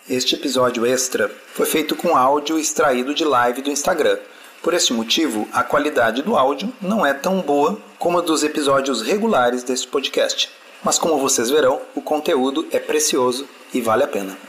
Este episódio extra foi feito com áudio extraído de live do Instagram. Por este motivo, a qualidade do áudio não é tão boa como a dos episódios regulares deste podcast. Mas como vocês verão, o conteúdo é precioso e vale a pena.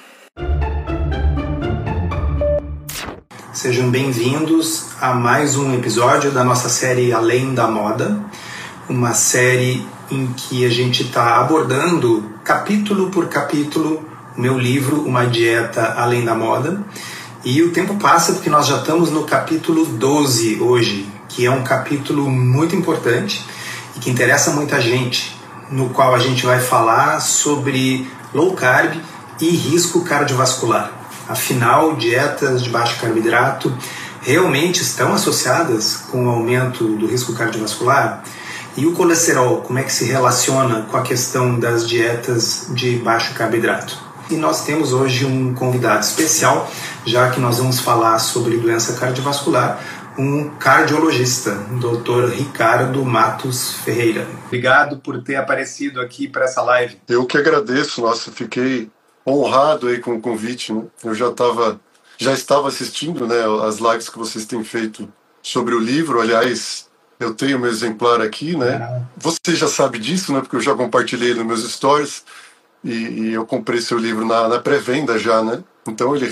Sejam bem-vindos a mais um episódio da nossa série Além da Moda, uma série em que a gente está abordando capítulo por capítulo o meu livro Uma Dieta Além da Moda. E o tempo passa porque nós já estamos no capítulo 12 hoje, que é um capítulo muito importante e que interessa muita gente, no qual a gente vai falar sobre low carb e risco cardiovascular. Afinal, dietas de baixo carboidrato realmente estão associadas com o aumento do risco cardiovascular? E o colesterol, como é que se relaciona com a questão das dietas de baixo carboidrato? E nós temos hoje um convidado especial, já que nós vamos falar sobre doença cardiovascular, um cardiologista, o Dr. Ricardo Matos Ferreira. Obrigado por ter aparecido aqui para essa live. Eu que agradeço, nossa, fiquei honrado aí com o convite, né? Eu já estava assistindo, né, as lives que vocês têm feito sobre o livro. Aliás, eu tenho meu exemplar aqui, né? Você já sabe disso, né? Porque eu já compartilhei nos meus stories e eu comprei seu livro na pré-venda já, né? Então ele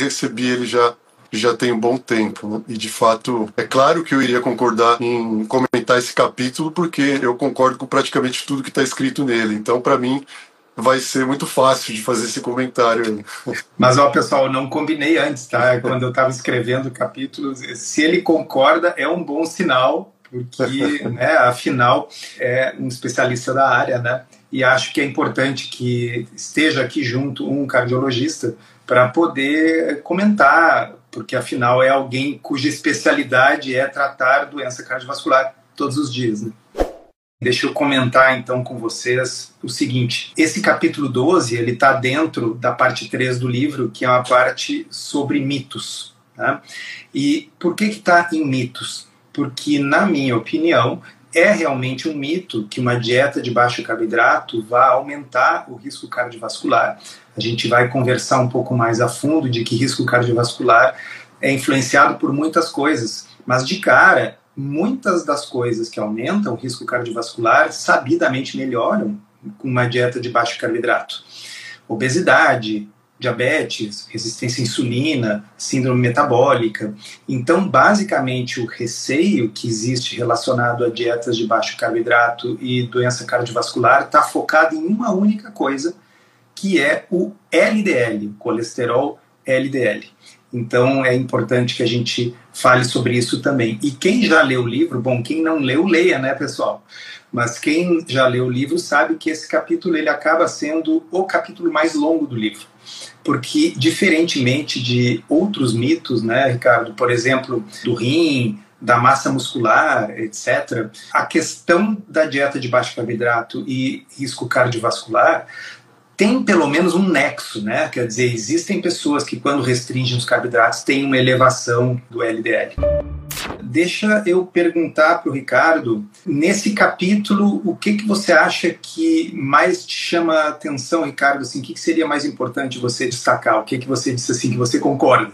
já tem um bom tempo, né? E de fato, é claro que eu iria concordar em comentar esse capítulo, porque eu concordo com praticamente tudo que está escrito nele. Então, para mim, vai ser muito fácil de fazer esse comentário aí. Mas, ó, pessoal, eu não combinei antes, tá? Quando eu estava escrevendo o capítulo, se ele concorda, é um bom sinal, porque, né, afinal, é um especialista da área, né? E acho que é importante que esteja aqui junto um cardiologista para poder comentar, porque, afinal, é alguém cuja especialidade é tratar doença cardiovascular todos os dias, né? Deixa eu comentar então com vocês o seguinte: esse capítulo 12 ele está dentro da parte 3 do livro, que é uma parte sobre mitos, tá? E por que está em mitos? Porque, na minha opinião, é realmente um mito que uma dieta de baixo carboidrato vai aumentar o risco cardiovascular. A gente vai conversar um pouco mais a fundo de que risco cardiovascular é influenciado por muitas coisas, mas de cara, muitas das coisas que aumentam o risco cardiovascular sabidamente melhoram com uma dieta de baixo carboidrato. Obesidade, diabetes, resistência à insulina, síndrome metabólica. Então, basicamente, o receio que existe relacionado a dietas de baixo carboidrato e doença cardiovascular está focado em uma única coisa, que é o LDL, colesterol LDL. Então é importante que a gente fale sobre isso também. E quem já leu o livro, bom, quem não leu, leia, né, pessoal? Mas quem já leu o livro sabe que esse capítulo ele acaba sendo o capítulo mais longo do livro. Porque, diferentemente de outros mitos, né, Ricardo, por exemplo, do rim, da massa muscular, etc., a questão da dieta de baixo carboidrato e risco cardiovascular tem pelo menos um nexo, né? Quer dizer, existem pessoas que quando restringem os carboidratos têm uma elevação do LDL. Deixa eu perguntar para o Ricardo, nesse capítulo, o que você acha que mais te chama a atenção, Ricardo? Assim, o que seria mais importante você destacar? O que você disse assim que você concorda?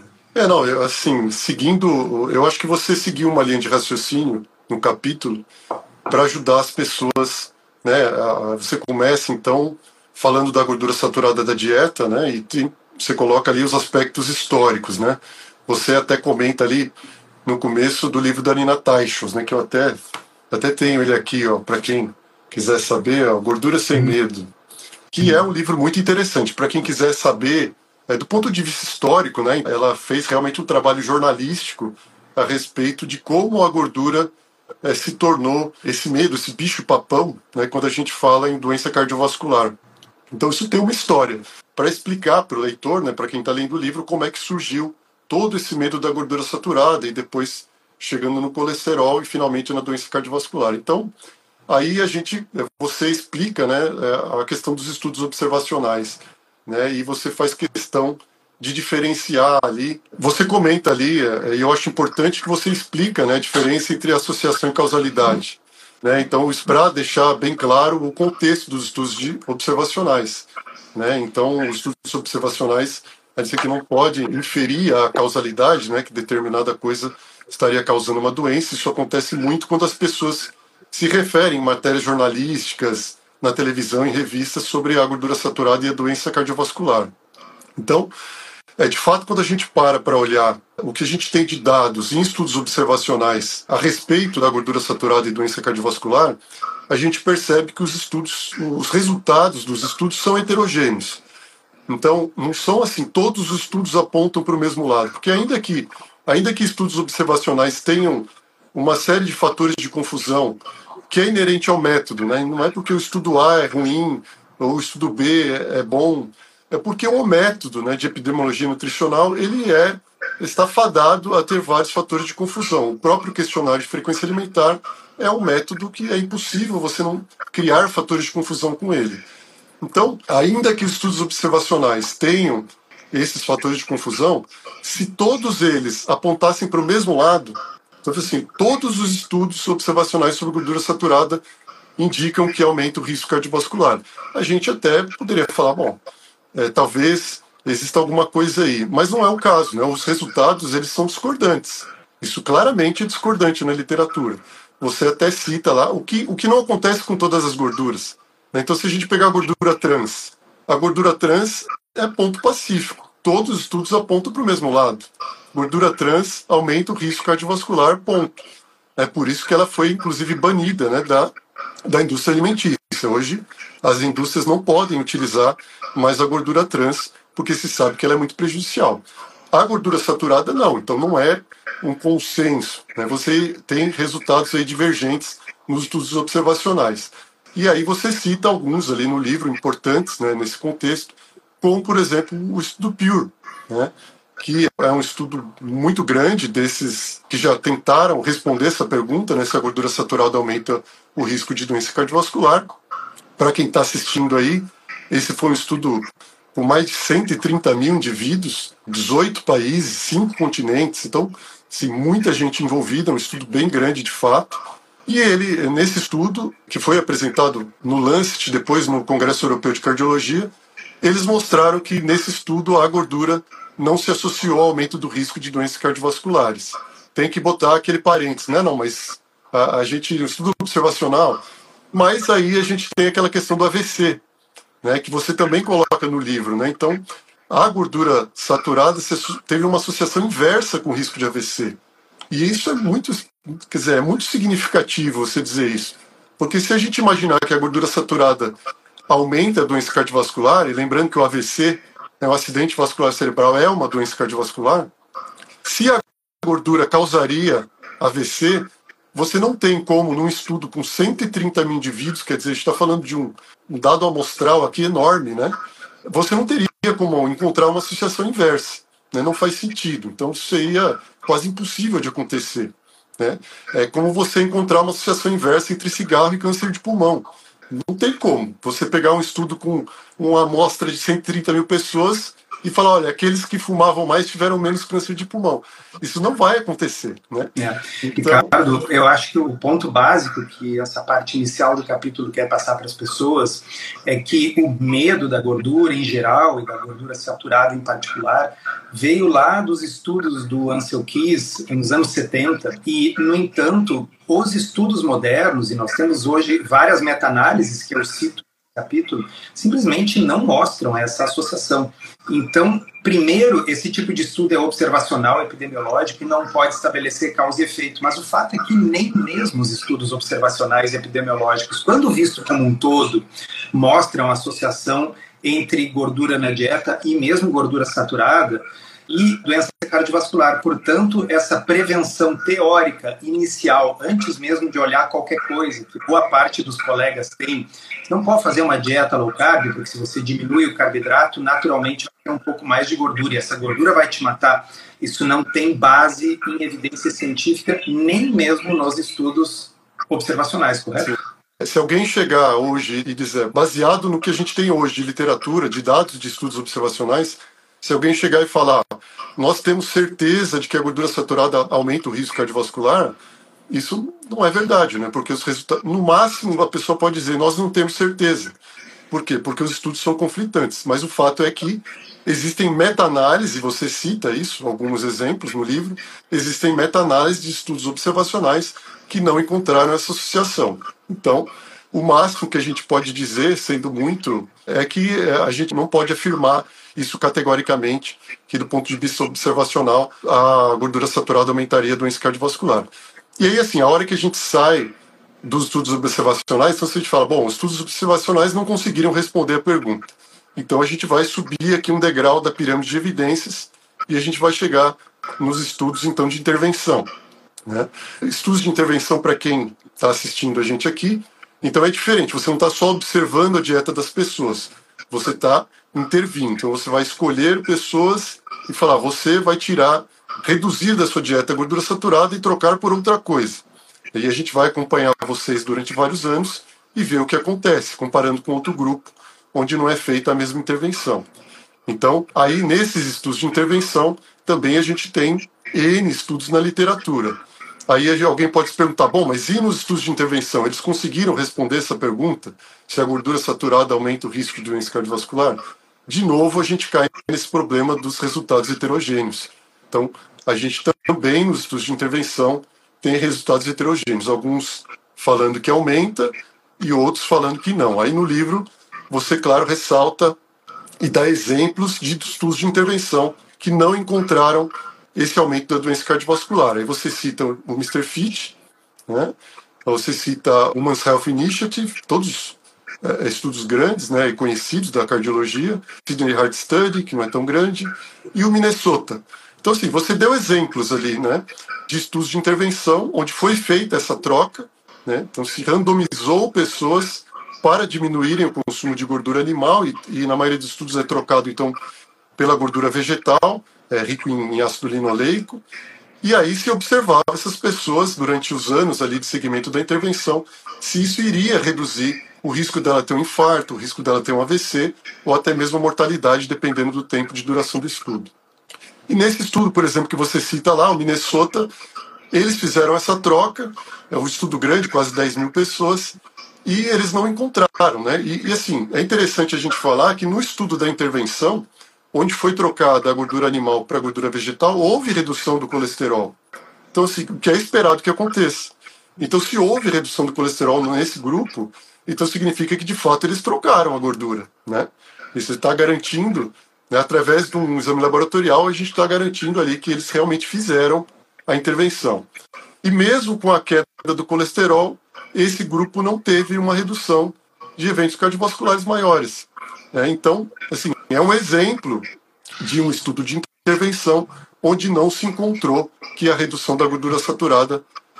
Eu acho que você seguiu uma linha de raciocínio no capítulo para ajudar as pessoas, né? Você começa, então, falando da gordura saturada da dieta, né? E você coloca ali os aspectos históricos, né? Você até comenta ali no começo do livro da Nina Teicholz, né? Que eu até tenho ele aqui, ó, para quem quiser saber, ó, Gordura Sem Medo, que é um livro muito interessante para quem quiser saber, do ponto de vista histórico, né? Ela fez realmente um trabalho jornalístico a respeito de como a gordura se tornou esse medo, esse bicho-papão, né? Quando a gente fala em doença cardiovascular. Então isso tem uma história para explicar para o leitor, né, para quem está lendo o livro, como é que surgiu todo esse medo da gordura saturada e depois chegando no colesterol e finalmente na doença cardiovascular. Então, aí você explica, né, a questão dos estudos observacionais, né, e você faz questão de diferenciar ali. Você comenta ali, e eu acho importante que você explica, né, a diferença entre associação e causalidade. Né? Então, isso para deixar bem claro o contexto dos estudos observacionais. Né? Então, os estudos observacionais a dizer que não pode inferir a causalidade, né, que determinada coisa estaria causando uma doença. Isso acontece muito quando as pessoas se referem em matérias jornalísticas, na televisão, em revistas, sobre a gordura saturada e a doença cardiovascular. Então, de fato, quando a gente para olhar o que a gente tem de dados em estudos observacionais a respeito da gordura saturada e doença cardiovascular, a gente percebe que os resultados dos estudos são heterogêneos. Então, não são assim, todos os estudos apontam para o mesmo lado, porque ainda que estudos observacionais tenham uma série de fatores de confusão que é inerente ao método, né? Não é porque o estudo A é ruim ou o estudo B é bom, é porque o método, né, de epidemiologia nutricional ele está fadado a ter vários fatores de confusão. O próprio questionário de frequência alimentar é um método que é impossível você não criar fatores de confusão com ele. Então, ainda que os estudos observacionais tenham esses fatores de confusão, se todos eles apontassem para o mesmo lado, então, assim, todos os estudos observacionais sobre gordura saturada indicam que aumenta o risco cardiovascular. A gente até poderia falar, bom, talvez exista alguma coisa aí, mas não é o caso, né? Os resultados eles são discordantes. Isso claramente é discordante na literatura. Você até cita lá o que não acontece com todas as gorduras. Então, se a gente pegar a gordura trans é ponto pacífico. Todos os estudos apontam para o mesmo lado. Gordura trans aumenta o risco cardiovascular, ponto. É por isso que ela foi, inclusive, banida, né, da indústria alimentícia. Hoje, as indústrias não podem utilizar mais a gordura trans, porque se sabe que ela é muito prejudicial. A gordura saturada, não. Então, não é um consenso, né? Você tem resultados aí divergentes nos estudos observacionais. E aí você cita alguns ali no livro importantes, né, nesse contexto, como, por exemplo, o estudo PURE, né, que é um estudo muito grande desses que já tentaram responder essa pergunta, né, se a gordura saturada aumenta o risco de doença cardiovascular. Para quem está assistindo aí, esse foi um estudo com mais de 130 mil indivíduos, 18 países, 5 continentes, então, sim, muita gente envolvida, um estudo bem grande de fato. E ele, nesse estudo, que foi apresentado no Lancet, depois no Congresso Europeu de Cardiologia, eles mostraram que nesse estudo a gordura não se associou ao aumento do risco de doenças cardiovasculares. Tem que botar aquele parênteses, né? Não, mas a gente, o estudo observacional, mas aí a gente tem aquela questão do AVC, né? Que você também coloca no livro, né? Então, a gordura saturada teve uma associação inversa com o risco de AVC. E isso é muito, quer dizer, é muito significativo você dizer isso. Porque se a gente imaginar que a gordura saturada aumenta a doença cardiovascular, e lembrando que o AVC, né, o acidente vascular cerebral, é uma doença cardiovascular, se a gordura causaria AVC, você não tem como, num estudo com 130 mil indivíduos, quer dizer, a gente está falando de um dado amostral aqui enorme, né? Você não teria como encontrar uma associação inversa, né? Não faz sentido. Então, isso seria quase impossível de acontecer, né? É como você encontrar uma associação inversa entre cigarro e câncer de pulmão. Não tem como você pegar um estudo com uma amostra de 130 mil pessoas e falar, olha, aqueles que fumavam mais tiveram menos câncer de pulmão. Isso não vai acontecer, né? Então, Ricardo, eu acho que o ponto básico que essa parte inicial do capítulo quer passar para as pessoas é que o medo da gordura em geral e da gordura saturada em particular veio lá dos estudos do Ancel Keys nos anos 70 e, no entanto, os estudos modernos, e nós temos hoje várias meta-análises que eu cito capítulo, simplesmente não mostram essa associação. Então, primeiro, esse tipo de estudo é observacional, epidemiológico, e não pode estabelecer causa e efeito. Mas o fato é que nem mesmo os estudos observacionais e epidemiológicos, quando visto como um todo, mostram associação entre gordura na dieta e mesmo gordura saturada e doença cardiovascular. Portanto, essa prevenção teórica inicial, antes mesmo de olhar qualquer coisa, que boa parte dos colegas tem, você não pode fazer uma dieta low carb, porque se você diminui o carboidrato, naturalmente vai ter um pouco mais de gordura, e essa gordura vai te matar. Isso não tem base em evidência científica, nem mesmo nos estudos observacionais, correto? Se alguém chegar hoje e dizer, baseado no que a gente tem hoje de literatura, de dados de estudos observacionais, se alguém chegar e falar, nós temos certeza de que a gordura saturada aumenta o risco cardiovascular, isso não é verdade, né? Porque os resultados, no máximo, a pessoa pode dizer, nós não temos certeza. Por quê? Porque os estudos são conflitantes. Mas o fato é que Existem meta-análises, você cita isso, alguns exemplos no livro, existem meta-análises de estudos observacionais que não encontraram essa associação. Então, o máximo que a gente pode dizer, sendo muito, é que a gente não pode afirmar isso categoricamente, que do ponto de vista observacional, a gordura saturada aumentaria a doença cardiovascular. E aí, assim, a hora que a gente sai dos estudos observacionais, então a gente fala, bom, os estudos observacionais não conseguiram responder a pergunta. Então a gente vai subir aqui um degrau da pirâmide de evidências e a gente vai chegar nos estudos, então, de intervenção, né? Estudos de intervenção, para quem está assistindo a gente aqui, então é diferente, você não está só observando a dieta das pessoas, você está intervindo. Então você vai escolher pessoas e falar, você vai reduzir da sua dieta a gordura saturada e trocar por outra coisa. E aí a gente vai acompanhar vocês durante vários anos e ver o que acontece, comparando com outro grupo, onde não é feita a mesma intervenção. Então, aí nesses estudos de intervenção, também a gente tem N estudos na literatura. Aí alguém pode se perguntar, bom, mas e nos estudos de intervenção? Eles conseguiram responder essa pergunta? Se a gordura saturada aumenta o risco de doença cardiovascular? De novo, a gente cai nesse problema dos resultados heterogêneos. Então, a gente também, nos estudos de intervenção, tem resultados heterogêneos. Alguns falando que aumenta e outros falando que não. Aí no livro, você, claro, ressalta e dá exemplos de estudos de intervenção que não encontraram esse aumento da doença cardiovascular. Aí você cita o Mr. Fit, né? Você cita o Women's Health Initiative, todos estudos grandes, né, e conhecidos da cardiologia, Sydney Heart Study, que não é tão grande, e o Minnesota. Então, assim, você deu exemplos ali, né, de estudos de intervenção, onde foi feita essa troca, né? Então se randomizou pessoas para diminuírem o consumo de gordura animal e na maioria dos estudos é trocado, então, pela gordura vegetal, rico em ácido linoleico, e aí se observava essas pessoas durante os anos ali de segmento da intervenção, se isso iria reduzir o risco dela ter um infarto, o risco dela ter um AVC, ou até mesmo a mortalidade, dependendo do tempo de duração do estudo. E nesse estudo, por exemplo, que você cita lá, o Minnesota, eles fizeram essa troca, é um estudo grande, quase 10 mil pessoas, e eles não encontraram, né? E assim, é interessante a gente falar que no estudo da intervenção, onde foi trocada a gordura animal para a gordura vegetal, houve redução do colesterol. Então, assim, o que é esperado que aconteça. Então, se houve redução do colesterol nesse grupo, então significa que, de fato, eles trocaram a gordura, né? Isso está garantindo, né, através de um exame laboratorial, a gente está garantindo ali que eles realmente fizeram a intervenção. E mesmo com a queda do colesterol, esse grupo não teve uma redução de eventos cardiovasculares maiores. Então, assim, é um exemplo de um estudo de intervenção onde não se encontrou que a redução da gordura saturada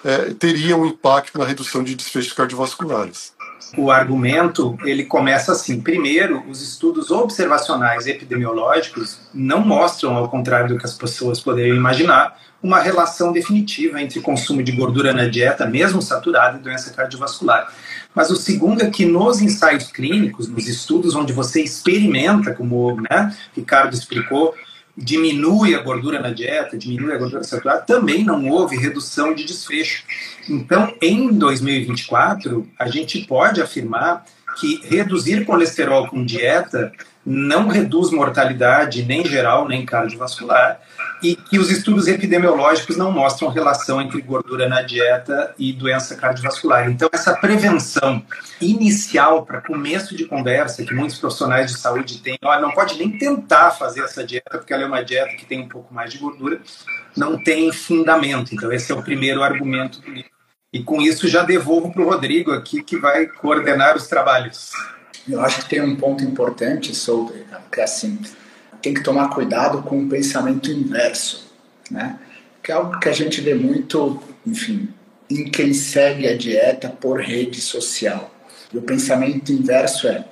teria um impacto na redução de desfechos cardiovasculares. O argumento, ele começa assim. Primeiro, os estudos observacionais epidemiológicos não mostram, ao contrário do que as pessoas poderiam imaginar, uma relação definitiva entre consumo de gordura na dieta, mesmo saturada, e doença cardiovascular. Mas o segundo é que nos ensaios clínicos, nos estudos onde você experimenta, como, né, Ricardo explicou, diminui a gordura na dieta, diminui a gordura saturada, também não houve redução de desfecho. Então, em 2024, a gente pode afirmar que reduzir colesterol com dieta não reduz mortalidade nem geral, nem cardiovascular, e que os estudos epidemiológicos não mostram relação entre gordura na dieta e doença cardiovascular. Então, essa prevenção inicial para começo de conversa, que muitos profissionais de saúde têm, não pode nem tentar fazer essa dieta, porque ela é uma dieta que tem um pouco mais de gordura, não tem fundamento. Então, esse é o primeiro argumento do livro. E com isso já devolvo para o Rodrigo aqui, que vai coordenar os trabalhos. Eu acho que tem um ponto importante sobre, que é assim, tem que tomar cuidado com o pensamento inverso, né? Que é algo que a gente vê muito, enfim, em quem segue a dieta por rede social. E o pensamento inverso é,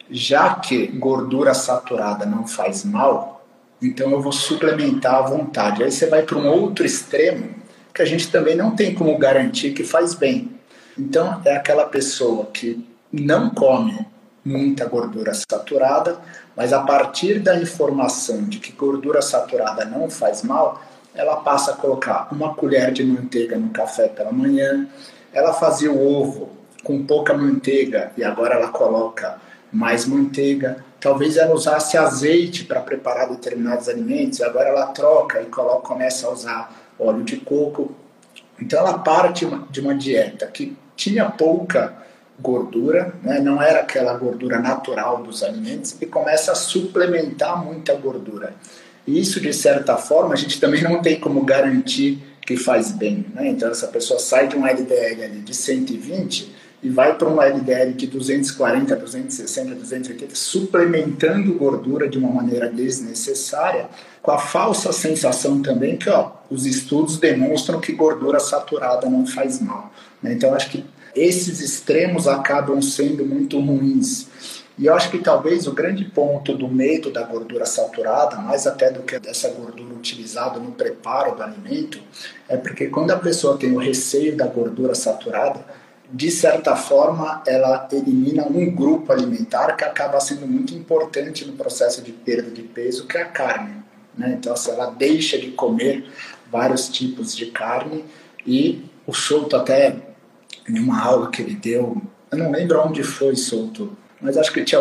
já que gordura saturada não faz mal, então eu vou suplementar à vontade. Aí você vai para um outro extremo que a gente também não tem como garantir que faz bem. Então é aquela pessoa que não come muita gordura saturada, mas a partir da informação de que gordura saturada não faz mal, ela passa a colocar uma colher de manteiga no café pela manhã, ela fazia o ovo com pouca manteiga e agora ela coloca mais manteiga. Talvez ela usasse azeite para preparar determinados alimentos, agora ela troca e começa a usar óleo de coco. Então ela parte de uma dieta que tinha pouca gordura, né? Não era aquela gordura natural dos alimentos, e começa a suplementar muita gordura. E isso, de certa forma, a gente também não tem como garantir que faz bem, né? Então essa pessoa sai de um LDL ali de 120 e vai para um LDL de 240, 260, 280, suplementando gordura de uma maneira desnecessária, com a falsa sensação também que os estudos demonstram que gordura saturada não faz mal, né? Então acho que esses extremos acabam sendo muito ruins. E eu acho que talvez o grande ponto do medo da gordura saturada, mais até do que dessa gordura utilizada no preparo do alimento, é porque quando a pessoa tem o receio da gordura saturada, de certa forma ela elimina um grupo alimentar que acaba sendo muito importante no processo de perda de peso, que é a carne, né? Então, se ela deixa de comer vários tipos de carne, e o Souto até, em uma aula que ele deu, eu não lembro onde foi, Souto, mas acho que tinha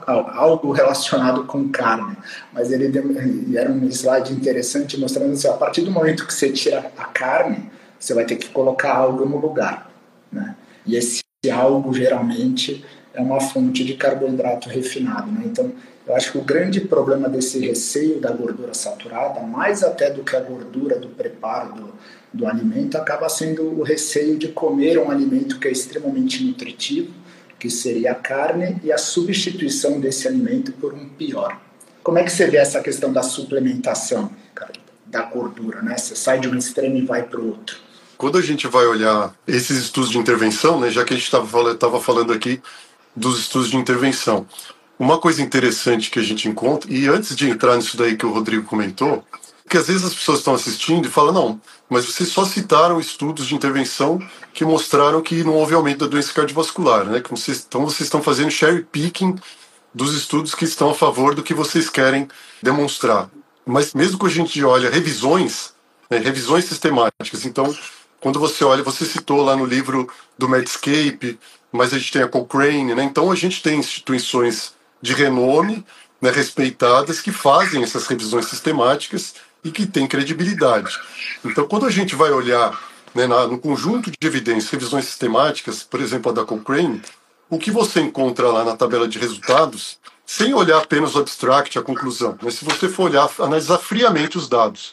algo relacionado com carne, mas era um slide interessante mostrando assim, a partir do momento que você tira a carne, você vai ter que colocar algo no lugar, né? E esse algo geralmente é uma fonte de carboidrato refinado, né? Então eu acho que o grande problema desse receio da gordura saturada, mais até do que a gordura do preparo do alimento, acaba sendo o receio de comer um alimento que é extremamente nutritivo, que seria a carne, e a substituição desse alimento por um pior. Como é que você vê essa questão da suplementação, cara, da gordura, né? Você sai de um extremo e vai para o outro. Quando a gente vai olhar esses estudos de intervenção, né, já que a gente estava falando aqui dos estudos de intervenção, uma coisa interessante que a gente encontra, e antes de entrar nisso daí que o Rodrigo comentou, que às vezes as pessoas estão assistindo e falam, não, mas vocês só citaram estudos de intervenção que mostraram que não houve aumento da doença cardiovascular, né? Então vocês estão fazendo cherry picking dos estudos que estão a favor do que vocês querem demonstrar. Mas mesmo que a gente olha revisões, né, revisões sistemáticas, então quando você olha, você citou lá no livro do Medscape, mas a gente tem a Cochrane, né? Então a gente tem instituições de renome, né, respeitadas, que fazem essas revisões sistemáticas e que têm credibilidade. Então, quando a gente vai olhar, né, no conjunto de evidências, revisões sistemáticas, por exemplo, a da Cochrane, o que você encontra lá na tabela de resultados, sem olhar apenas o abstract, a conclusão, mas se você for olhar, analisar friamente os dados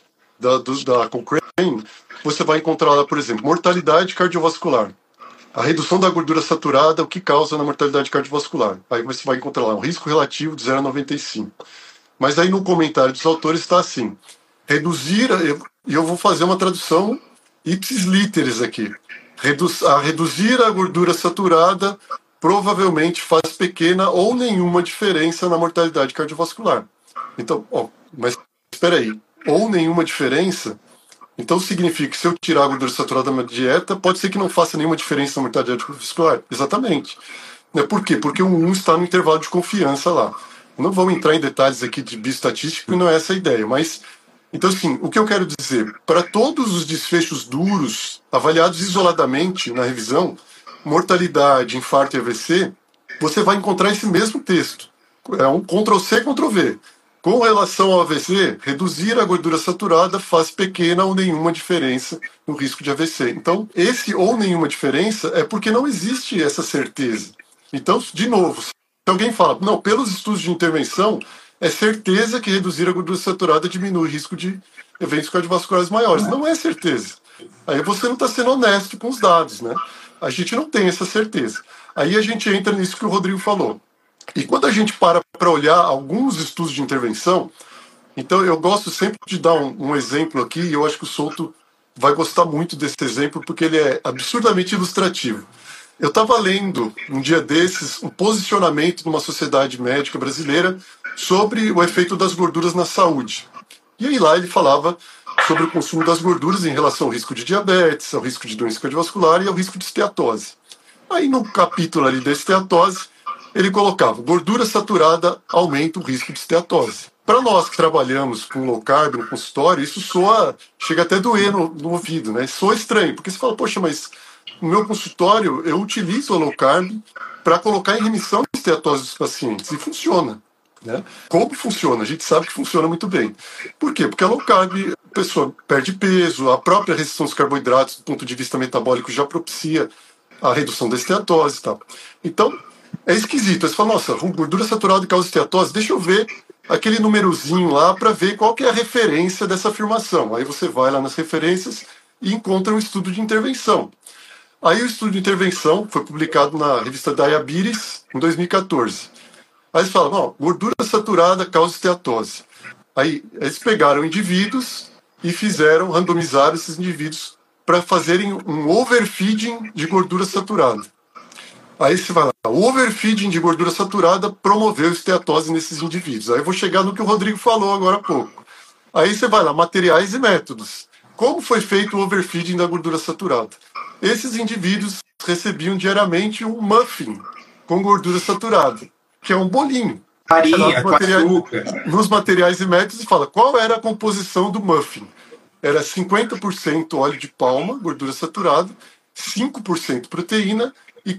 da Cochrane, você vai encontrar lá, por exemplo, mortalidade cardiovascular. A redução da gordura saturada, o que causa na mortalidade cardiovascular. Aí você vai encontrar lá um risco relativo de 0,95. Mas aí no comentário dos autores está assim, e eu vou fazer uma tradução ipsis literis aqui. Reduzir a gordura saturada provavelmente faz pequena ou nenhuma diferença na mortalidade cardiovascular. Então, mas espera aí, ou nenhuma diferença... Então significa que se eu tirar a gordura saturada da minha dieta, pode ser que não faça nenhuma diferença na mortalidade cardiovascular? Exatamente. Por quê? Porque o 1 está no intervalo de confiança lá. Não vamos entrar em detalhes aqui de bioestatística, não é essa a ideia. Mas, então, assim, o que eu quero dizer? Para todos os desfechos duros, avaliados isoladamente na revisão, mortalidade, infarto e AVC, você vai encontrar esse mesmo texto. É um Ctrl+C, Ctrl+V. Com relação ao AVC, reduzir a gordura saturada faz pequena ou nenhuma diferença no risco de AVC. Então, esse ou nenhuma diferença é porque não existe essa certeza. Então, de novo, se alguém fala, não, pelos estudos de intervenção, é certeza que reduzir a gordura saturada diminui o risco de eventos cardiovasculares maiores. Não é certeza. Aí você não está sendo honesto com os dados, né? A gente não tem essa certeza. Aí a gente entra nisso que o Rodrigo falou. E quando a gente para olhar alguns estudos de intervenção, então eu gosto sempre de dar um exemplo aqui, e eu acho que o Souto vai gostar muito desse exemplo, porque ele é absurdamente ilustrativo. Eu estava lendo, um dia desses, um posicionamento numa sociedade médica brasileira sobre o efeito das gorduras na saúde. E aí lá ele falava sobre o consumo das gorduras em relação ao risco de diabetes, ao risco de doença cardiovascular e ao risco de esteatose. Aí no capítulo ali da esteatose, ele colocava, gordura saturada aumenta o risco de esteatose. Para nós que trabalhamos com low carb no consultório, isso chega até a doer no ouvido, né? Soa estranho, porque você fala, poxa, mas no meu consultório, eu utilizo a low carb para colocar em remissão a esteatose dos pacientes, e funciona. Né? Como funciona? A gente sabe que funciona muito bem. Por quê? Porque a low carb, a pessoa perde peso, a própria restrição dos carboidratos, do ponto de vista metabólico, já propicia a redução da esteatose e tal. Então, é esquisito. Aí você fala, nossa, gordura saturada causa esteatose, deixa eu ver aquele númerozinho lá para ver qual que é a referência dessa afirmação. Aí você vai lá nas referências e encontra um estudo de intervenção. Aí o estudo de intervenção foi publicado na revista Diabetes em 2014. Aí eles falam, não, gordura saturada causa esteatose. Aí eles pegaram indivíduos e randomizaram esses indivíduos para fazerem um overfeeding de gordura saturada. Aí você vai lá, o overfeeding de gordura saturada promoveu esteatose nesses indivíduos. Aí eu vou chegar no que o Rodrigo falou agora há pouco. Aí você vai lá, materiais e métodos. Como foi feito o overfeeding da gordura saturada? Esses indivíduos recebiam diariamente um muffin com gordura saturada, que é um bolinho. Farinha, com açúcar. Nos materiais e métodos, fala qual era a composição do muffin. Era 50% óleo de palma, gordura saturada, 5% proteína e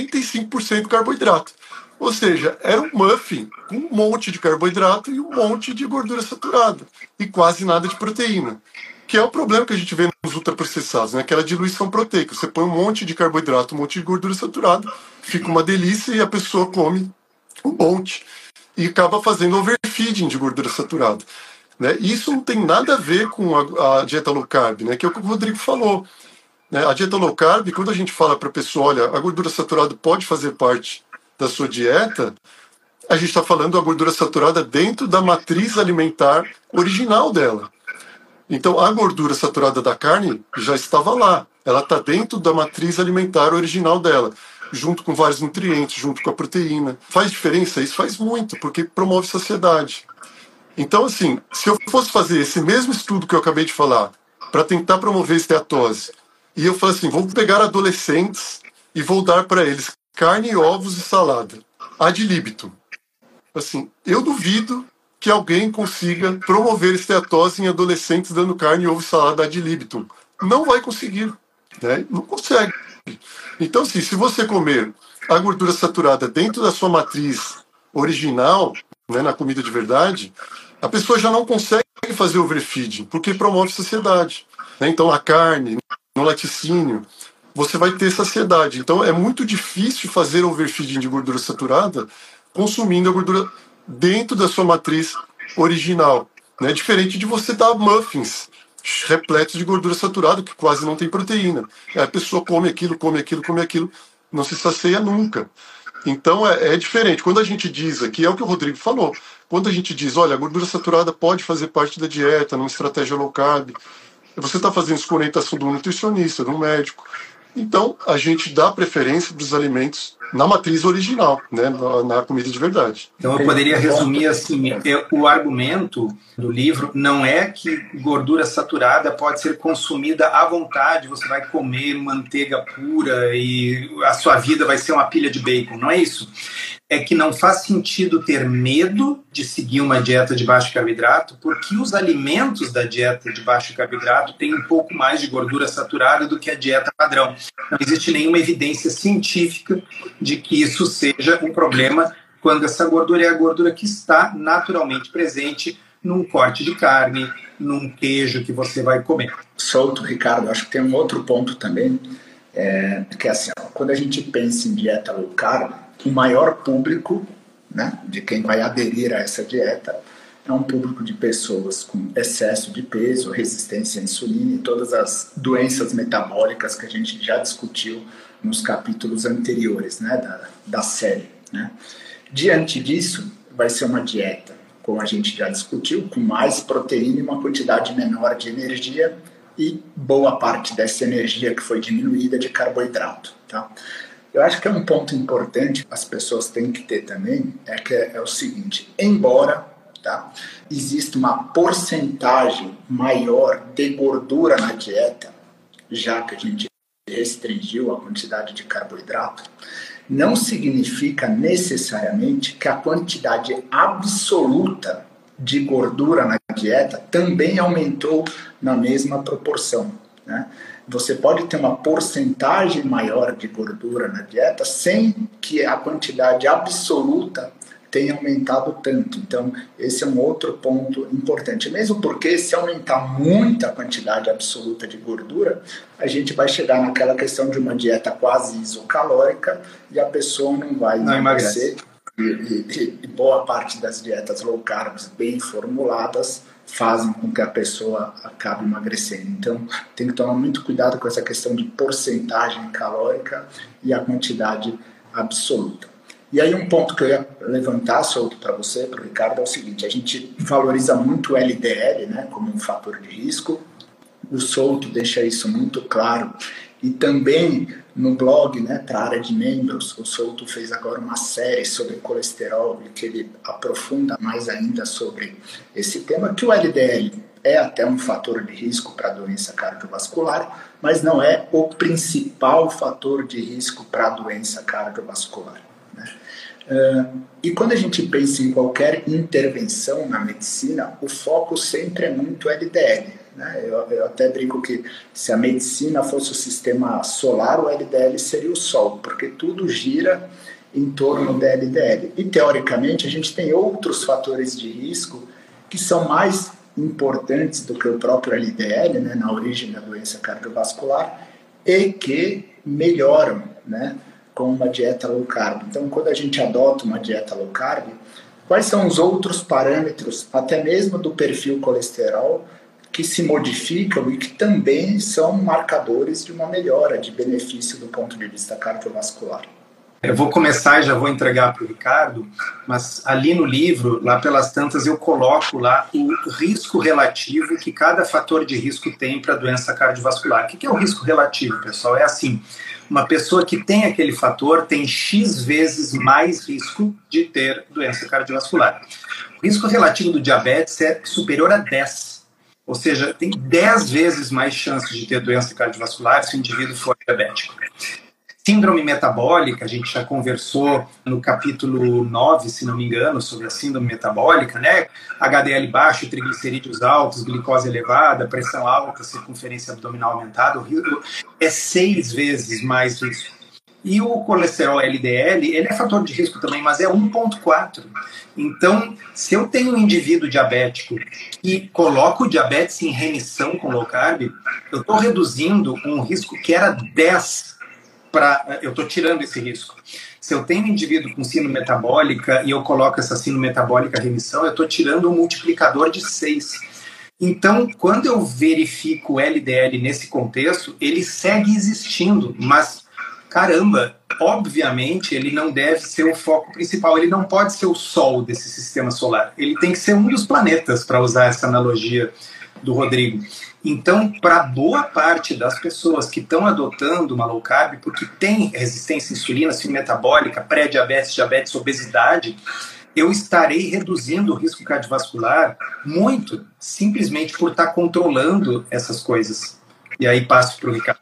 45% carboidrato. Ou seja, era um muffin com um monte de carboidrato e um monte de gordura saturada e quase nada de proteína. Que é o problema que a gente vê nos ultraprocessados, né? Aquela diluição proteica. Você põe um monte de carboidrato, um monte de gordura saturada, fica uma delícia e a pessoa come um monte. E acaba fazendo overfeeding de gordura saturada. Né? Isso não tem nada a ver com a dieta low carb, né? Que é o que o Rodrigo falou. Né? A dieta low carb, quando a gente fala para a pessoa, olha, a gordura saturada pode fazer parte da sua dieta, a gente está falando da gordura saturada dentro da matriz alimentar original dela. Então, a gordura saturada da carne já estava lá. Ela está dentro da matriz alimentar original dela, junto com vários nutrientes, junto com a proteína. Faz diferença? Isso faz muito, porque promove saciedade. Então, assim, se eu fosse fazer esse mesmo estudo que eu acabei de falar, para tentar promover esteatose, e eu falei assim, vou pegar adolescentes e vou dar para eles carne, ovos e salada, ad libitum. Assim, eu duvido que alguém consiga promover esteatose em adolescentes dando carne, ovo e salada ad libitum. Não vai conseguir. Né? Não consegue. Então, assim, se você comer a gordura saturada dentro da sua matriz original, né, na comida de verdade, a pessoa já não consegue fazer overfeeding, porque promove saciedade. Né? Então, a carne, no laticínio, você vai ter saciedade. Então, é muito difícil fazer overfeeding de gordura saturada consumindo a gordura dentro da sua matriz original. Né? Diferente de você dar muffins repletos de gordura saturada, que quase não tem proteína. A pessoa come aquilo, não se sacia nunca. Então é diferente. Quando a gente diz aqui, é o que o Rodrigo falou, quando a gente diz, olha, a gordura saturada pode fazer parte da dieta, numa estratégia low carb, você está fazendo isso com orientação do nutricionista, do médico. Então, a gente dá preferência para os alimentos na matriz original, né, na comida de verdade. Então, eu poderia resumir assim, o argumento do livro não é que gordura saturada pode ser consumida à vontade, você vai comer manteiga pura e a sua vida vai ser uma pilha de bacon, não é isso. É que não faz sentido ter medo de seguir uma dieta de baixo carboidrato, porque os alimentos da dieta de baixo carboidrato têm um pouco mais de gordura saturada do que a dieta padrão. Não existe nenhuma evidência científica de que isso seja um problema quando essa gordura é a gordura que está naturalmente presente num corte de carne, num queijo que você vai comer. Solto, Ricardo, acho que tem um outro ponto também, que é assim, quando a gente pensa em dieta low carb, o maior público, né, de quem vai aderir a essa dieta é um público de pessoas com excesso de peso, resistência à insulina e todas as doenças metabólicas que a gente já discutiu nos capítulos anteriores, né, da série. Né? Diante disso, vai ser uma dieta, como a gente já discutiu, com mais proteína e uma quantidade menor de energia e boa parte dessa energia que foi diminuída de carboidrato. Tá? Eu acho que é um ponto importante, as pessoas têm que ter também, é o seguinte, embora exista uma porcentagem maior de gordura na dieta, já que a gente restringiu a quantidade de carboidrato, não significa necessariamente que a quantidade absoluta de gordura na dieta também aumentou na mesma proporção. Né? você pode ter uma porcentagem maior de gordura na dieta sem que a quantidade absoluta tenha aumentado tanto. Então, esse é um outro ponto importante. Mesmo porque, se aumentar muito a quantidade absoluta de gordura, a gente vai chegar naquela questão de uma dieta quase isocalórica e a pessoa não vai emagrecer. E boa parte das dietas low carb bem formuladas fazem com que a pessoa acabe emagrecendo. Então, tem que tomar muito cuidado com essa questão de porcentagem calórica e a quantidade absoluta. E aí um ponto que eu ia levantar, Souto, para você, para o Ricardo, é o seguinte: a gente valoriza muito o LDL, né, como um fator de risco. O Souto deixa isso muito claro. E também no blog, né, para a área de membros, o Souto fez agora uma série sobre colesterol, e que ele aprofunda mais ainda sobre esse tema, que o LDL é até um fator de risco para a doença cardiovascular, mas não é o principal fator de risco para a doença cardiovascular. E quando a gente pensa em qualquer intervenção na medicina, o foco sempre é muito LDL. Né? Eu até brinco que se a medicina fosse o sistema solar, o LDL seria o Sol, porque tudo gira em torno do LDL. E teoricamente a gente tem outros fatores de risco que são mais importantes do que o próprio LDL, né, na origem da doença cardiovascular, e que melhoram, né, com uma dieta low carb. Então, quando a gente adota uma dieta low carb, quais são os outros parâmetros, até mesmo do perfil colesterol, que se modificam e que também são marcadores de uma melhora de benefício do ponto de vista cardiovascular? Eu vou começar e já vou entregar para o Ricardo, mas ali no livro, lá pelas tantas, eu coloco lá o risco relativo que cada fator de risco tem para a doença cardiovascular. O que é o risco relativo, pessoal? É assim: uma pessoa que tem aquele fator tem X vezes mais risco de ter doença cardiovascular. O risco relativo do diabetes é superior a 10. Ou seja, tem 10 vezes mais chances de ter doença cardiovascular se o indivíduo for diabético. Síndrome metabólica, a gente já conversou no capítulo 9, se não me engano, sobre a síndrome metabólica, né? HDL baixo, triglicerídeos altos, glicose elevada, pressão alta, circunferência abdominal aumentada, o risco é 6 vezes mais risco. E o colesterol LDL, ele é fator de risco também, mas é 1,4. Então, se eu tenho um indivíduo diabético e coloco o diabetes em remissão com low carb, eu estou reduzindo um risco que era 10. Eu estou tirando esse risco. Se eu tenho um indivíduo com síndrome metabólica e eu coloco essa síndrome metabólica remissão, eu estou tirando um multiplicador de 6. Então, quando eu verifico o LDL nesse contexto, ele segue existindo, mas, caramba, obviamente ele não deve ser o foco principal, ele não pode ser o Sol desse sistema solar, ele tem que ser um dos planetas, para usar essa analogia do Rodrigo. Então, para boa parte das pessoas que estão adotando uma low carb, porque tem resistência à insulina, síndrome metabólica, pré-diabetes, diabetes, obesidade, eu estarei reduzindo o risco cardiovascular muito, simplesmente por estar controlando essas coisas. E aí passo para o Ricardo.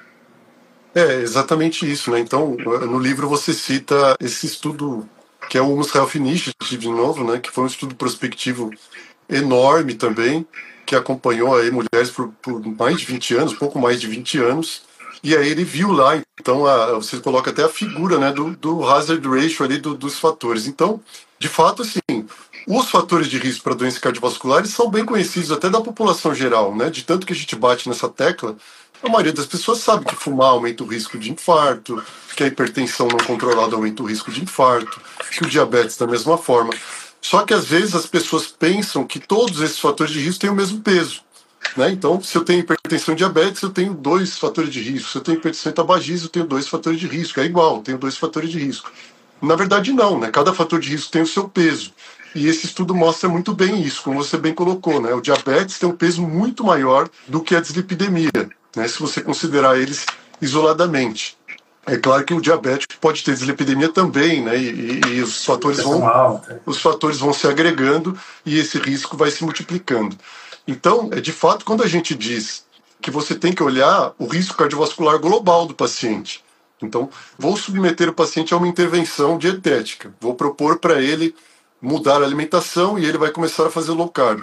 É exatamente isso, né? Então, no livro você cita esse estudo que é o Humus Health Initiative, de novo, né? Que foi um estudo prospectivo enorme também, que acompanhou aí mulheres por mais de 20 anos, pouco mais de 20 anos, e aí ele viu lá, então, você coloca até a figura, né, do hazard ratio ali dos fatores. Então, de fato, assim, os fatores de risco para doenças cardiovasculares são bem conhecidos até da população geral, né, de tanto que a gente bate nessa tecla, a maioria das pessoas sabe que fumar aumenta o risco de infarto, que a hipertensão não controlada aumenta o risco de infarto, que o diabetes da mesma forma. Só que às vezes as pessoas pensam que todos esses fatores de risco têm o mesmo peso, né? Então, se eu tenho hipertensão e diabetes, eu tenho 2 fatores de risco. Se eu tenho hipertensão e tabagismo, eu tenho 2 fatores de risco. É igual, eu tenho 2 fatores de risco. Na verdade, não, né? Cada fator de risco tem o seu peso. E esse estudo mostra muito bem isso, como você bem colocou, né? O diabetes tem um peso muito maior do que a dislipidemia, né? Se você considerar eles isoladamente. É claro que o diabético pode ter dislipidemia também, né? E os fatores vão se agregando e esse risco vai se multiplicando. Então, de fato, quando a gente diz que você tem que olhar o risco cardiovascular global do paciente, então, vou submeter o paciente a uma intervenção dietética, vou propor para ele mudar a alimentação e ele vai começar a fazer low carb.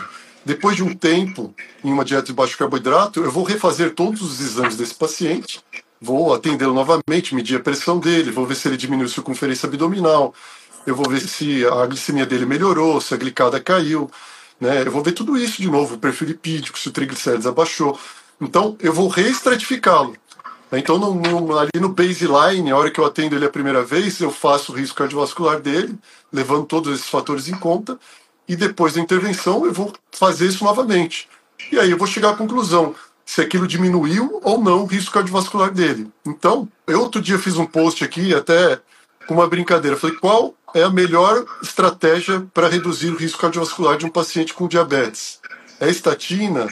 depois de um tempo em uma dieta de baixo carboidrato, eu vou refazer todos os exames desse paciente, vou atendê-lo novamente, medir a pressão dele, vou ver se ele diminuiu a circunferência abdominal, eu vou ver se a glicemia dele melhorou, se a glicada caiu, né? Eu vou ver tudo isso de novo, o perfil lipídico, se o triglicérides abaixou. Então, eu vou reestratificá-lo. Então, ali no baseline, a hora que eu atendo ele a primeira vez, eu faço o risco cardiovascular dele, levando todos esses fatores em conta, e depois da intervenção eu vou fazer isso novamente. E aí eu vou chegar à conclusão se aquilo diminuiu ou não o risco cardiovascular dele. Então, eu outro dia fiz um post aqui, até com uma brincadeira, falei, qual é a melhor estratégia para reduzir o risco cardiovascular de um paciente com diabetes? É estatina?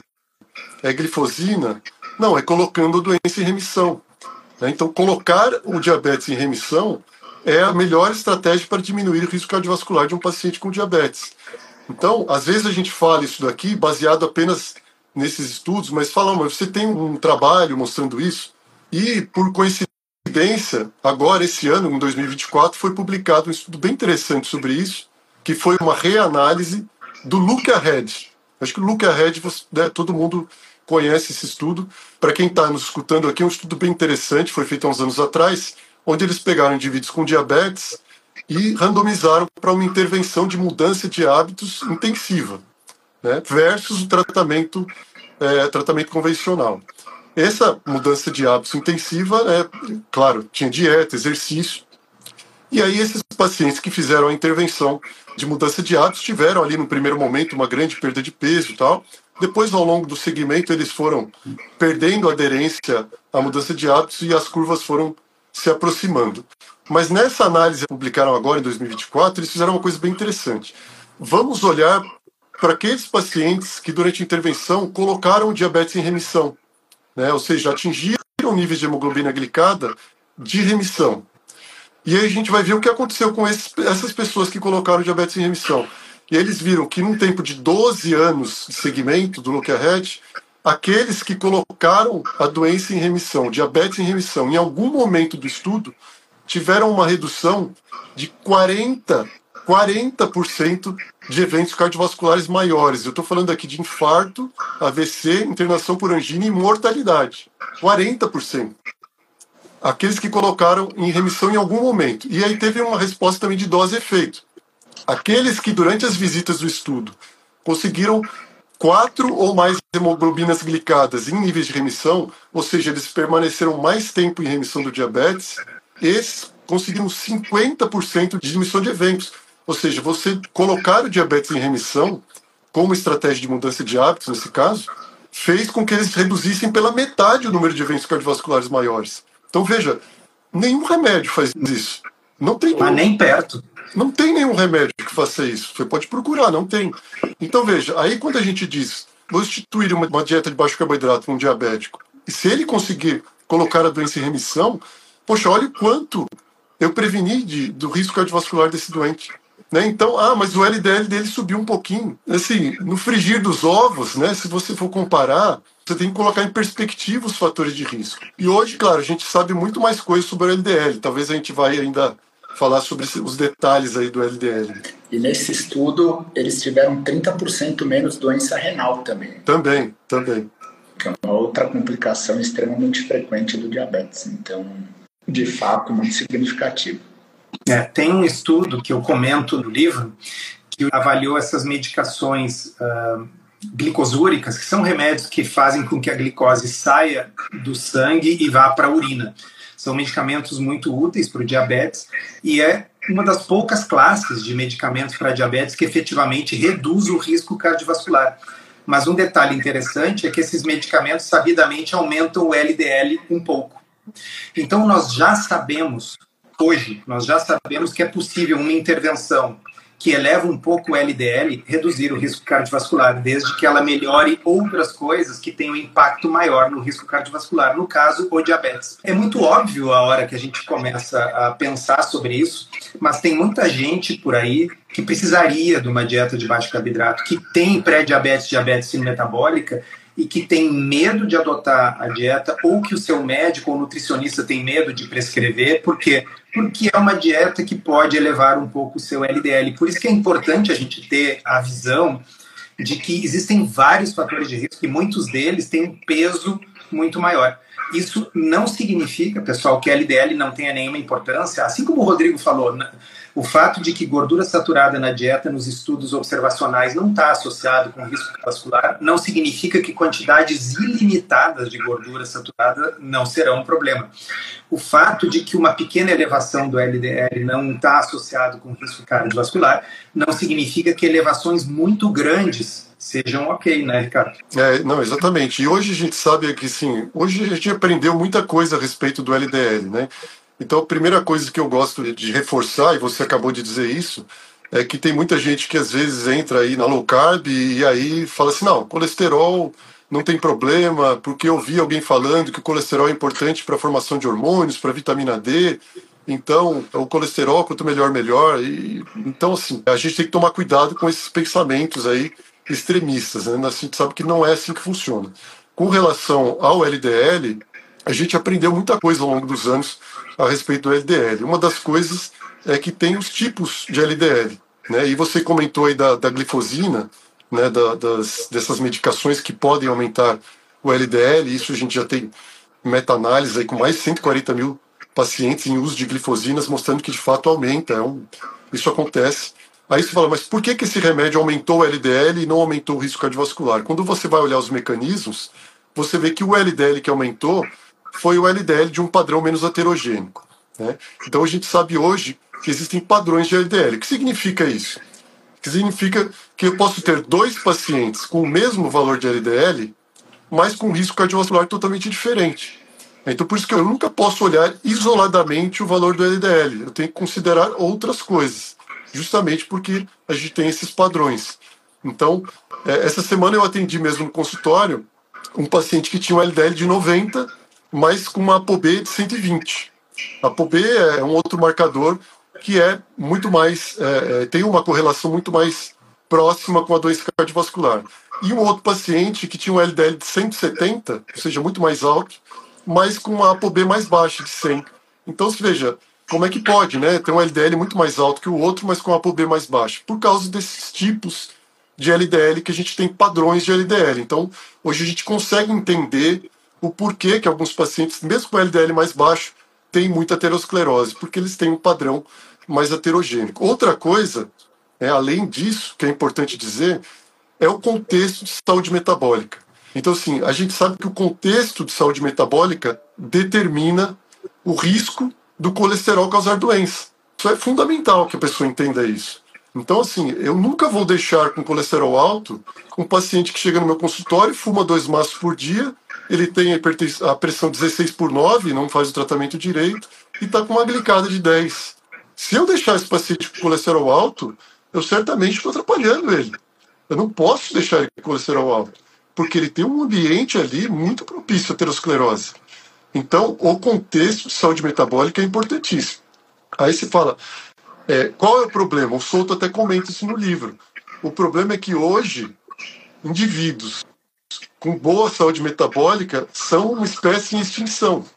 É glifosina? Não, é colocando a doença em remissão. Então, colocar o diabetes em remissão é a melhor estratégia para diminuir o risco cardiovascular de um paciente com diabetes. Então, às vezes a gente fala isso daqui baseado apenas nesses estudos, mas fala, mas você tem um trabalho mostrando isso, e por coincidência, agora esse ano, em 2024, foi publicado um estudo bem interessante sobre isso, que foi uma reanálise do Look Ahead. Acho que o Look Ahead, todo mundo conhece esse estudo. Para quem está nos escutando aqui, é um estudo bem interessante, foi feito há uns anos atrás, onde eles pegaram indivíduos com diabetes e randomizaram para uma intervenção de mudança de hábitos intensiva, né, versus o tratamento convencional. Essa mudança de hábitos intensiva, claro, tinha dieta, exercício, e aí esses pacientes que fizeram a intervenção de mudança de hábitos tiveram ali no primeiro momento uma grande perda de peso e tal. Depois, ao longo do segmento, eles foram perdendo aderência à mudança de hábitos e as curvas foram se aproximando. Mas nessa análise que publicaram agora, em 2024, eles fizeram uma coisa bem interessante. Vamos olhar para aqueles pacientes que, durante a intervenção, colocaram o diabetes em remissão, né? Ou seja, atingiram níveis de hemoglobina glicada de remissão. E aí a gente vai ver o que aconteceu com essas pessoas que colocaram o diabetes em remissão. E eles viram que, num tempo de 12 anos de segmento do Look Ahead, aqueles que colocaram a doença em remissão, diabetes em remissão, em algum momento do estudo, tiveram uma redução de 40% de eventos cardiovasculares maiores. Eu estou falando aqui de infarto, AVC, internação por angina e mortalidade. 40%. Aqueles que colocaram em remissão em algum momento. E aí teve uma resposta também de dose-efeito. Aqueles que, durante as visitas do estudo, conseguiram 4 ou mais hemoglobinas glicadas em níveis de remissão, ou seja, eles permaneceram mais tempo em remissão do diabetes, esses conseguiram 50% de diminuição de eventos. Ou seja, você colocar o diabetes em remissão, como estratégia de mudança de hábitos, nesse caso, fez com que eles reduzissem pela metade o número de eventos cardiovasculares maiores. Então, veja, nenhum remédio faz isso. Não tem Mas nem perto. Não tem nenhum remédio que faça isso. Você pode procurar, não tem. Então, veja, aí quando a gente diz, vou instituir uma dieta de baixo carboidrato para um diabético, e se ele conseguir colocar a doença em remissão, poxa, olha o quanto eu preveni do risco cardiovascular desse doente. Né? Então, mas o LDL dele subiu um pouquinho. Assim, no frigir dos ovos, né, se você for comparar, você tem que colocar em perspectiva os fatores de risco. E hoje, claro, a gente sabe muito mais coisas sobre o LDL. Talvez a gente vai ainda falar sobre os detalhes aí do LDL. E nesse estudo, eles tiveram 30% menos doença renal também. Também. Que é uma outra complicação extremamente frequente do diabetes. Então, de fato, muito significativo. Tem um estudo que eu comento no livro que avaliou essas medicações glicosúricas, que são remédios que fazem com que a glicose saia do sangue e vá para a urina. São medicamentos muito úteis para o diabetes e é uma das poucas classes de medicamentos para diabetes que efetivamente reduz o risco cardiovascular. Mas um detalhe interessante é que esses medicamentos sabidamente aumentam o LDL um pouco. Então nós já sabemos que é possível uma intervenção que eleva um pouco o LDL, reduzir o risco cardiovascular, desde que ela melhore outras coisas que tenham impacto maior no risco cardiovascular, no caso, o diabetes. É muito óbvio a hora que a gente começa a pensar sobre isso, mas tem muita gente por aí que precisaria de uma dieta de baixo carboidrato, que tem pré-diabetes, diabetes metabólica, e que tem medo de adotar a dieta, ou que o seu médico ou nutricionista tem medo de prescrever. Por quê? Porque é uma dieta que pode elevar um pouco o seu LDL. Por isso que é importante a gente ter a visão de que existem vários fatores de risco e muitos deles têm um peso muito maior. Isso não significa, pessoal, que a LDL não tenha nenhuma importância. Assim como o Rodrigo falou, o fato de que gordura saturada na dieta, nos estudos observacionais, não está associado com risco cardiovascular, não significa que quantidades ilimitadas de gordura saturada não serão um problema. O fato de que uma pequena elevação do LDL não está associado com risco cardiovascular não significa que elevações muito grandes sejam ok, né, Ricardo? Não, exatamente. E hoje a gente sabe que, sim, hoje a gente aprendeu muita coisa a respeito do LDL, né? Então, a primeira coisa que eu gosto de reforçar, e você acabou de dizer isso, é que tem muita gente que às vezes entra aí na low carb e aí fala assim, não, colesterol não tem problema, porque eu vi alguém falando que o colesterol é importante para a formação de hormônios, para a vitamina D, então o colesterol, quanto melhor, melhor. Então, assim, a gente tem que tomar cuidado com esses pensamentos aí extremistas, né? A gente sabe que não é assim que funciona. Com relação ao LDL, a gente aprendeu muita coisa ao longo dos anos a respeito do LDL. Uma das coisas é que tem os tipos de LDL, né? E você comentou aí da glifosina, né? Dessas medicações que podem aumentar o LDL. Isso a gente já tem meta-análise aí com mais de 140 mil pacientes em uso de glifosinas, mostrando que de fato aumenta. Isso acontece. Aí você fala, mas por que esse remédio aumentou o LDL e não aumentou o risco cardiovascular? Quando você vai olhar os mecanismos, você vê que o LDL que aumentou foi o LDL de um padrão menos heterogêneo, né? Então a gente sabe hoje que existem padrões de LDL. O que significa isso? Que significa que eu posso ter 2 pacientes com o mesmo valor de LDL, mas com risco cardiovascular totalmente diferente. Então por isso que eu nunca posso olhar isoladamente o valor do LDL. Eu tenho que considerar outras coisas, justamente porque a gente tem esses padrões. Então, essa semana eu atendi mesmo no consultório um paciente que tinha um LDL de 90, mas com uma ApoB de 120. A ApoB é um outro marcador que é muito mais, tem uma correlação muito mais próxima com a doença cardiovascular. E um outro paciente que tinha um LDL de 170, ou seja, muito mais alto, mas com uma ApoB mais baixa, de 100. Então, se veja, como é que pode, né? Ter um LDL muito mais alto que o outro, mas com uma ApoB mais baixa? Por causa desses tipos de LDL que a gente tem padrões de LDL. Então, hoje a gente consegue entender o porquê que alguns pacientes, mesmo com LDL mais baixo, têm muita aterosclerose, porque eles têm um padrão mais heterogêneo. Outra coisa, além disso, que é importante dizer, é o contexto de saúde metabólica. Então, assim, a gente sabe que o contexto de saúde metabólica determina o risco do colesterol causar doença. Isso é fundamental que a pessoa entenda isso. Então, assim, eu nunca vou deixar com colesterol alto um paciente que chega no meu consultório, fuma 2 maços por dia, ele tem a pressão 16/9, não faz o tratamento direito, e está com uma glicada de 10. Se eu deixar esse paciente com colesterol alto, eu certamente estou atrapalhando ele. Eu não posso deixar ele com colesterol alto, porque ele tem um ambiente ali muito propício à aterosclerose. Então, o contexto de saúde metabólica é importantíssimo. Aí se fala, qual é o problema? O Souto até comenta isso no livro. O problema é que hoje, indivíduos com boa saúde metabólica são uma espécie em extinção.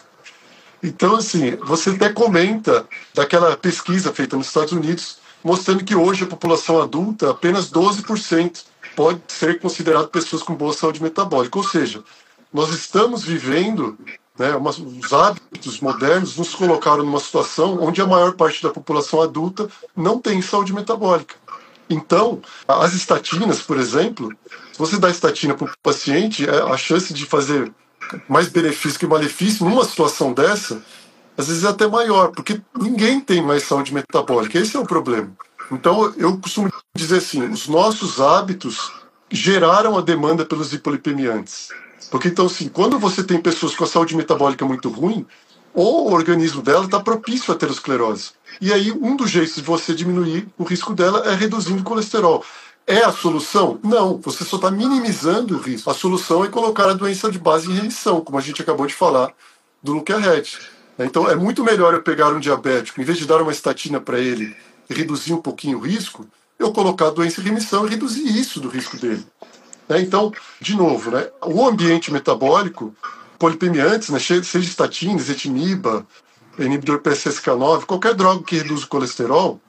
Então, assim, você até comenta daquela pesquisa feita nos Estados Unidos, mostrando que hoje a população adulta, apenas 12% pode ser considerado pessoas com boa saúde metabólica. Ou seja, nós estamos vivendo, né, os hábitos modernos nos colocaram numa situação onde a maior parte da população adulta não tem saúde metabólica. Então, as estatinas, por exemplo, se você dá estatina para o paciente, a chance de fazer mais benefício que malefício numa situação dessa, às vezes é até maior, porque ninguém tem mais saúde metabólica. Esse é o problema. Então, eu costumo dizer assim, os nossos hábitos geraram a demanda pelos hipolipemiantes. Porque, então, assim, quando você tem pessoas com a saúde metabólica muito ruim, o organismo dela está propício à aterosclerose. E aí, um dos jeitos de você diminuir o risco dela é reduzindo o colesterol. É a solução? Não, você só está minimizando o risco. A solução é colocar a doença de base em remissão, como a gente acabou de falar do Look Ahead. Então, é muito melhor eu pegar um diabético, em vez de dar uma estatina para ele e reduzir um pouquinho o risco, eu colocar a doença em remissão e reduzir isso do risco dele. Então, de novo, o ambiente metabólico, polipemiantes, seja estatina, ezetimiba, inibidor PCSK9, qualquer droga que reduz o colesterol,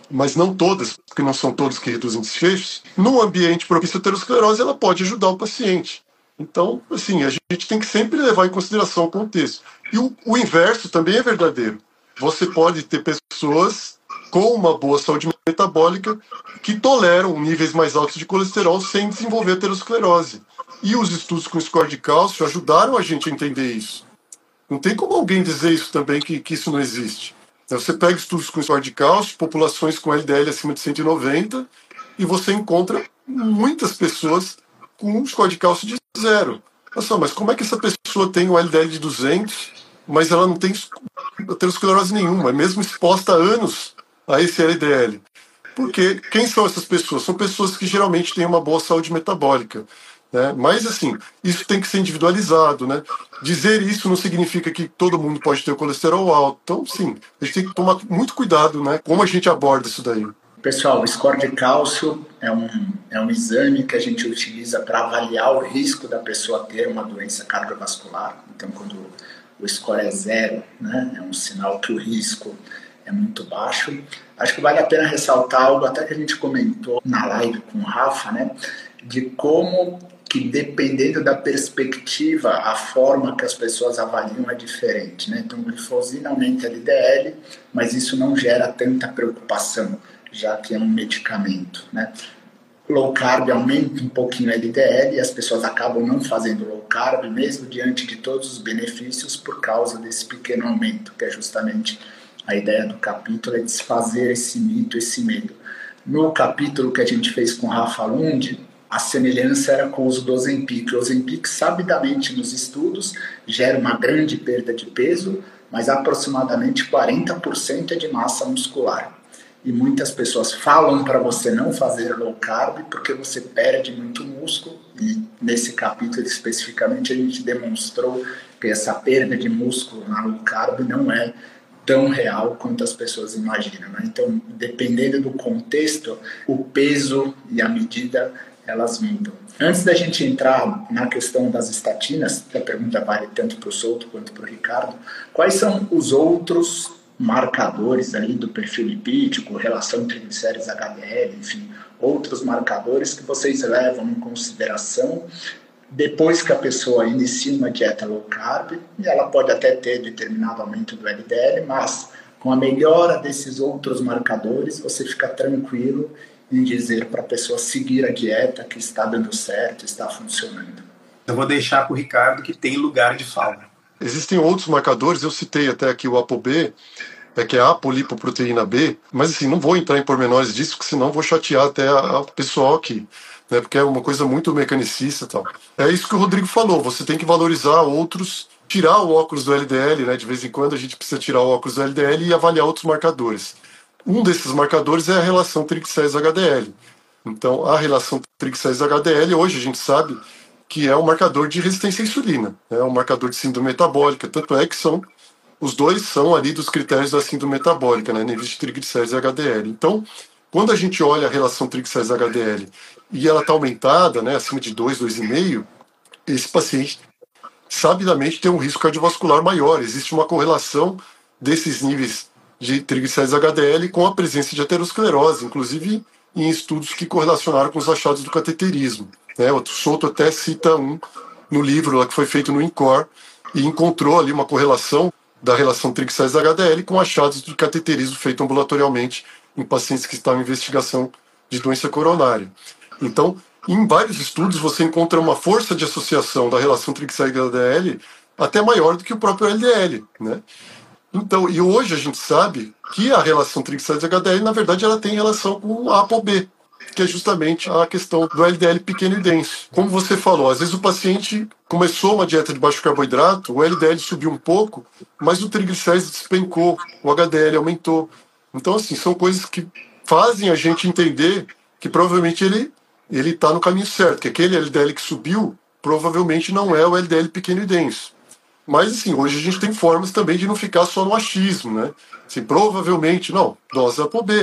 mas não todas, porque não são todos que reduzem desfechos, no ambiente propício à aterosclerose, ela pode ajudar o paciente. Então, assim, a gente tem que sempre levar em consideração o contexto. E o inverso também é verdadeiro. Você pode ter pessoas com uma boa saúde metabólica que toleram níveis mais altos de colesterol sem desenvolver aterosclerose. E os estudos com score de cálcio ajudaram a gente a entender isso. Não tem como alguém dizer isso também, que isso não existe. Você pega estudos com score de cálcio, populações com LDL acima de 190, e você encontra muitas pessoas com um score de cálcio de 0. Olha só, mas como é que essa pessoa tem um LDL de 200, mas ela não tem aterosclerose nenhuma, mesmo exposta há anos a esse LDL? Porque quem são essas pessoas? São pessoas que geralmente têm uma boa saúde metabólica, né? Mas, assim, isso tem que ser individualizado, né? Dizer isso não significa que todo mundo pode ter o colesterol alto. Então, sim, a gente tem que tomar muito cuidado, né? Como a gente aborda isso daí. Pessoal, o score de cálcio é um exame que a gente utiliza para avaliar o risco da pessoa ter uma doença cardiovascular. Então, quando o score é 0, né, é um sinal que o risco é muito baixo. Acho que vale a pena ressaltar algo até que a gente comentou na live com o Rafa, né, de como que, dependendo da perspectiva, a forma que as pessoas avaliam é diferente, né? Então, glifosina aumenta LDL, mas isso não gera tanta preocupação, já que é um medicamento, né? Low carb aumenta um pouquinho LDL e as pessoas acabam não fazendo low carb, mesmo diante de todos os benefícios, por causa desse pequeno aumento, que é justamente a ideia do capítulo, é desfazer esse mito, esse medo. No capítulo que a gente fez com Rafa Lund, a semelhança era com o uso do Ozempic. O Ozempic, sabidamente nos estudos, gera uma grande perda de peso, mas aproximadamente 40% é de massa muscular. E muitas pessoas falam para você não fazer low carb porque você perde muito músculo, e nesse capítulo especificamente a gente demonstrou que essa perda de músculo na low carb não é tão real quanto as pessoas imaginam, né? Então, dependendo do contexto, o peso e a medida, elas mudam. Antes da gente entrar na questão das estatinas, que a pergunta vale tanto para o Souto quanto para o Ricardo, quais são os outros marcadores ali do perfil lipídico, relação triglicérides HDL, enfim, outros marcadores que vocês levam em consideração depois que a pessoa inicia uma dieta low carb, e ela pode até ter determinado aumento do LDL, mas com a melhora desses outros marcadores, você fica tranquilo em dizer para a pessoa seguir a dieta que está dando certo, está funcionando. Eu vou deixar para o Ricardo, que tem lugar de fala. Existem outros marcadores, eu citei até aqui o ApoB, que é a apolipoproteína B, mas assim, não vou entrar em pormenores disso, porque senão vou chatear até o pessoal aqui, né, porque é uma coisa muito mecanicista e tal. É isso que o Rodrigo falou, você tem que valorizar outros, tirar o óculos do LDL, né, de vez em quando a gente precisa tirar o óculos do LDL e avaliar outros marcadores. Um desses marcadores é a relação triglicérides-HDL. Então, a relação triglicérides-HDL, hoje a gente sabe que é um marcador de resistência à insulina, é um marcador de síndrome metabólica, tanto é que os dois são ali dos critérios da síndrome metabólica, né, níveis de triglicérides e HDL. Então, quando a gente olha a relação triglicérides-HDL e ela está aumentada, né, acima de 2, 2,5, esse paciente sabidamente tem um risco cardiovascular maior. Existe uma correlação desses níveis de triglicérides HDL com a presença de aterosclerose, inclusive em estudos que correlacionaram com os achados do cateterismo, né? O Souto até cita um no livro lá que foi feito no INCOR e encontrou ali uma correlação da relação triglicérides HDL com achados do cateterismo feito ambulatorialmente em pacientes que estavam em investigação de doença coronária. Então, em vários estudos você encontra uma força de associação da relação triglicérides HDL até maior do que o próprio LDL, né? Então, e hoje a gente sabe que a relação triglicérides HDL, na verdade, ela tem relação com a ApoB, que é justamente a questão do LDL pequeno e denso. Como você falou, às vezes o paciente começou uma dieta de baixo carboidrato, o LDL subiu um pouco, mas o triglicérides despencou, o HDL aumentou. Então, assim, são coisas que fazem a gente entender que provavelmente ele está no caminho certo, que aquele LDL que subiu provavelmente não é o LDL pequeno e denso. Mas, assim, hoje a gente tem formas também de não ficar só no achismo, né? Assim, provavelmente, não, dose ApoB.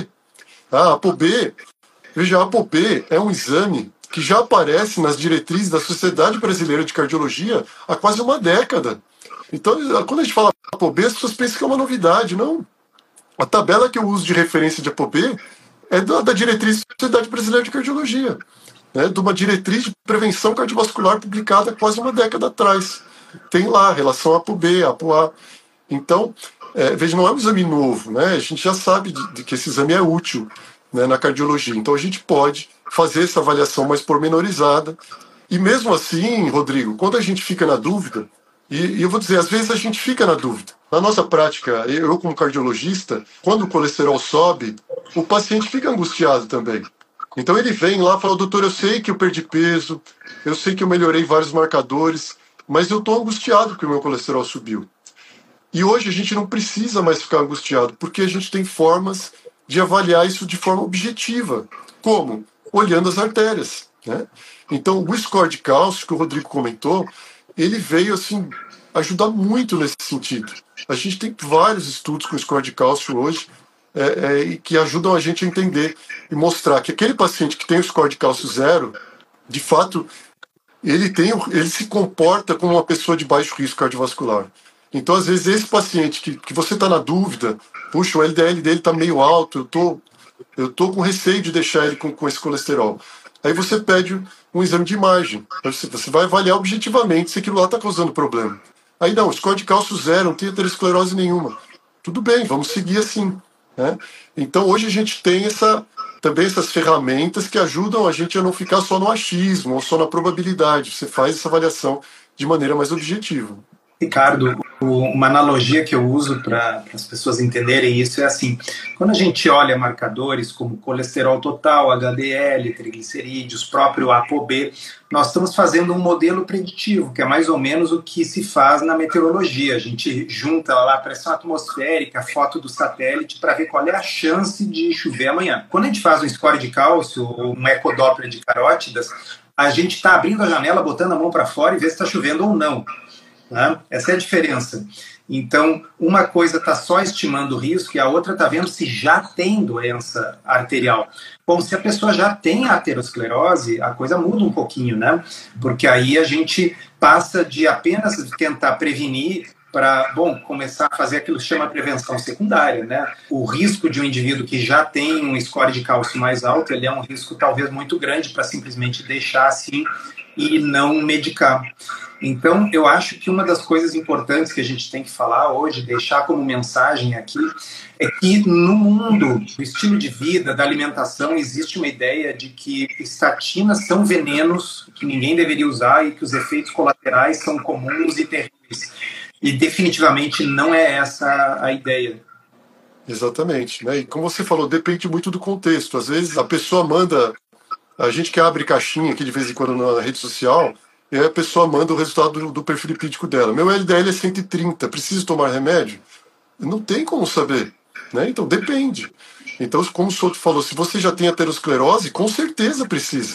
A ApoB, veja, a ApoB é um exame que já aparece nas diretrizes da Sociedade Brasileira de Cardiologia há quase uma década. Então, quando a gente fala ApoB, as pessoas pensam que é uma novidade. Não. A tabela que eu uso de referência de ApoB é da diretriz da Sociedade Brasileira de Cardiologia, né, de uma diretriz de prevenção cardiovascular publicada quase uma década atrás. Tem lá relação a ApoB, ApoA. Então, veja, não é um exame novo, né? A gente já sabe de que esse exame é útil, né, na cardiologia. Então, a gente pode fazer essa avaliação mais pormenorizada. E mesmo assim, Rodrigo, quando a gente fica na dúvida, e eu vou dizer, às vezes a gente fica na dúvida. Na nossa prática, eu como cardiologista, quando o colesterol sobe, o paciente fica angustiado também. Então ele vem lá e fala, doutor, eu sei que eu perdi peso, eu sei que eu melhorei vários marcadores, mas eu estou angustiado porque o meu colesterol subiu. E hoje a gente não precisa mais ficar angustiado, porque a gente tem formas de avaliar isso de forma objetiva. Como? Olhando as artérias, né? Então, o score de cálcio, que o Rodrigo comentou, ele veio assim ajudar muito nesse sentido. A gente tem vários estudos com score de cálcio hoje que ajudam a gente a entender e mostrar que aquele paciente que tem o score de cálcio 0, de fato, ele se comporta como uma pessoa de baixo risco cardiovascular. Então, às vezes, esse paciente que você está na dúvida, puxa, o LDL dele está meio alto, eu tô com receio de deixar ele com esse colesterol. Aí você pede um exame de imagem. Você vai avaliar objetivamente se aquilo lá está causando problema. Aí não, score de cálcio 0, não tem aterosclerose nenhuma. Tudo bem, vamos seguir assim, né? Então hoje a gente tem também essas ferramentas que ajudam a gente a não ficar só no achismo ou só na probabilidade. Você faz essa avaliação de maneira mais objetiva. Ricardo, uma analogia que eu uso para as pessoas entenderem isso é assim: quando a gente olha marcadores como colesterol total, HDL, triglicerídeos, próprio ApoB, nós estamos fazendo um modelo preditivo, que é mais ou menos o que se faz na meteorologia. A gente junta lá a pressão atmosférica, a foto do satélite, para ver qual é a chance de chover amanhã. Quando a gente faz um score de cálcio ou um ecodoppler de carótidas, a gente está abrindo a janela, botando a mão para fora e vê se está chovendo ou não. Né? Essa é a diferença. Então, uma coisa está só estimando o risco e a outra está vendo se já tem doença arterial. Bom, se a pessoa já tem aterosclerose, a coisa muda um pouquinho, né? Porque aí a gente passa de apenas tentar prevenir para, começar a fazer aquilo que se chama prevenção secundária, né? O risco de um indivíduo que já tem um score de cálcio mais alto, ele é um risco talvez muito grande para simplesmente deixar assim e não medicar. Então, eu acho que uma das coisas importantes que a gente tem que falar hoje, deixar como mensagem aqui, é que no mundo do estilo de vida, da alimentação, existe uma ideia de que estatinas são venenos que ninguém deveria usar e que os efeitos colaterais são comuns e terríveis. E definitivamente não é essa a ideia. Exatamente, né? E como você falou, depende muito do contexto. Às vezes a pessoa manda, a gente que abre caixinha aqui de vez em quando na rede social, e aí a pessoa manda o resultado do perfil lipídico dela. Meu LDL é 130, preciso tomar remédio? Não tem como saber, né? Então depende. Então, como o Souto falou, se você já tem aterosclerose, com certeza precisa.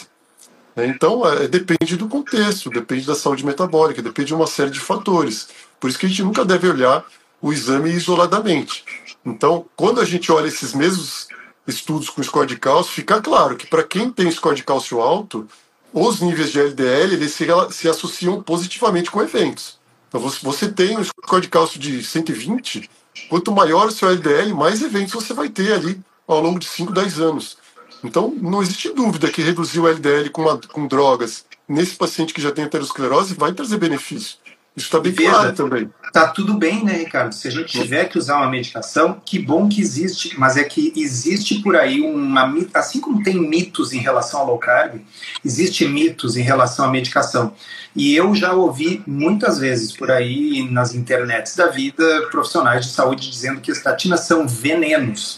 Então, depende do contexto, depende da saúde metabólica, depende de uma série de fatores. Por isso que a gente nunca deve olhar o exame isoladamente. Então, quando a gente olha esses mesmos estudos com score de cálcio, fica claro que para quem tem score de cálcio alto, os níveis de LDL eles se associam positivamente com eventos. Então, você tem um score de cálcio de 120, quanto maior o seu LDL, mais eventos você vai ter ali ao longo de 5, 10 anos. Então, não existe dúvida que reduzir o LDL com drogas nesse paciente que já tem aterosclerose vai trazer benefício. Isso está bem claro também. Tá tudo bem, né, Ricardo? Se a gente tiver que usar uma medicação, que bom que existe, mas é que existe por aí assim como tem mitos em relação ao low carb, existe mitos em relação à medicação. E eu já ouvi muitas vezes por aí nas internets da vida profissionais de saúde dizendo que estatinas são venenos.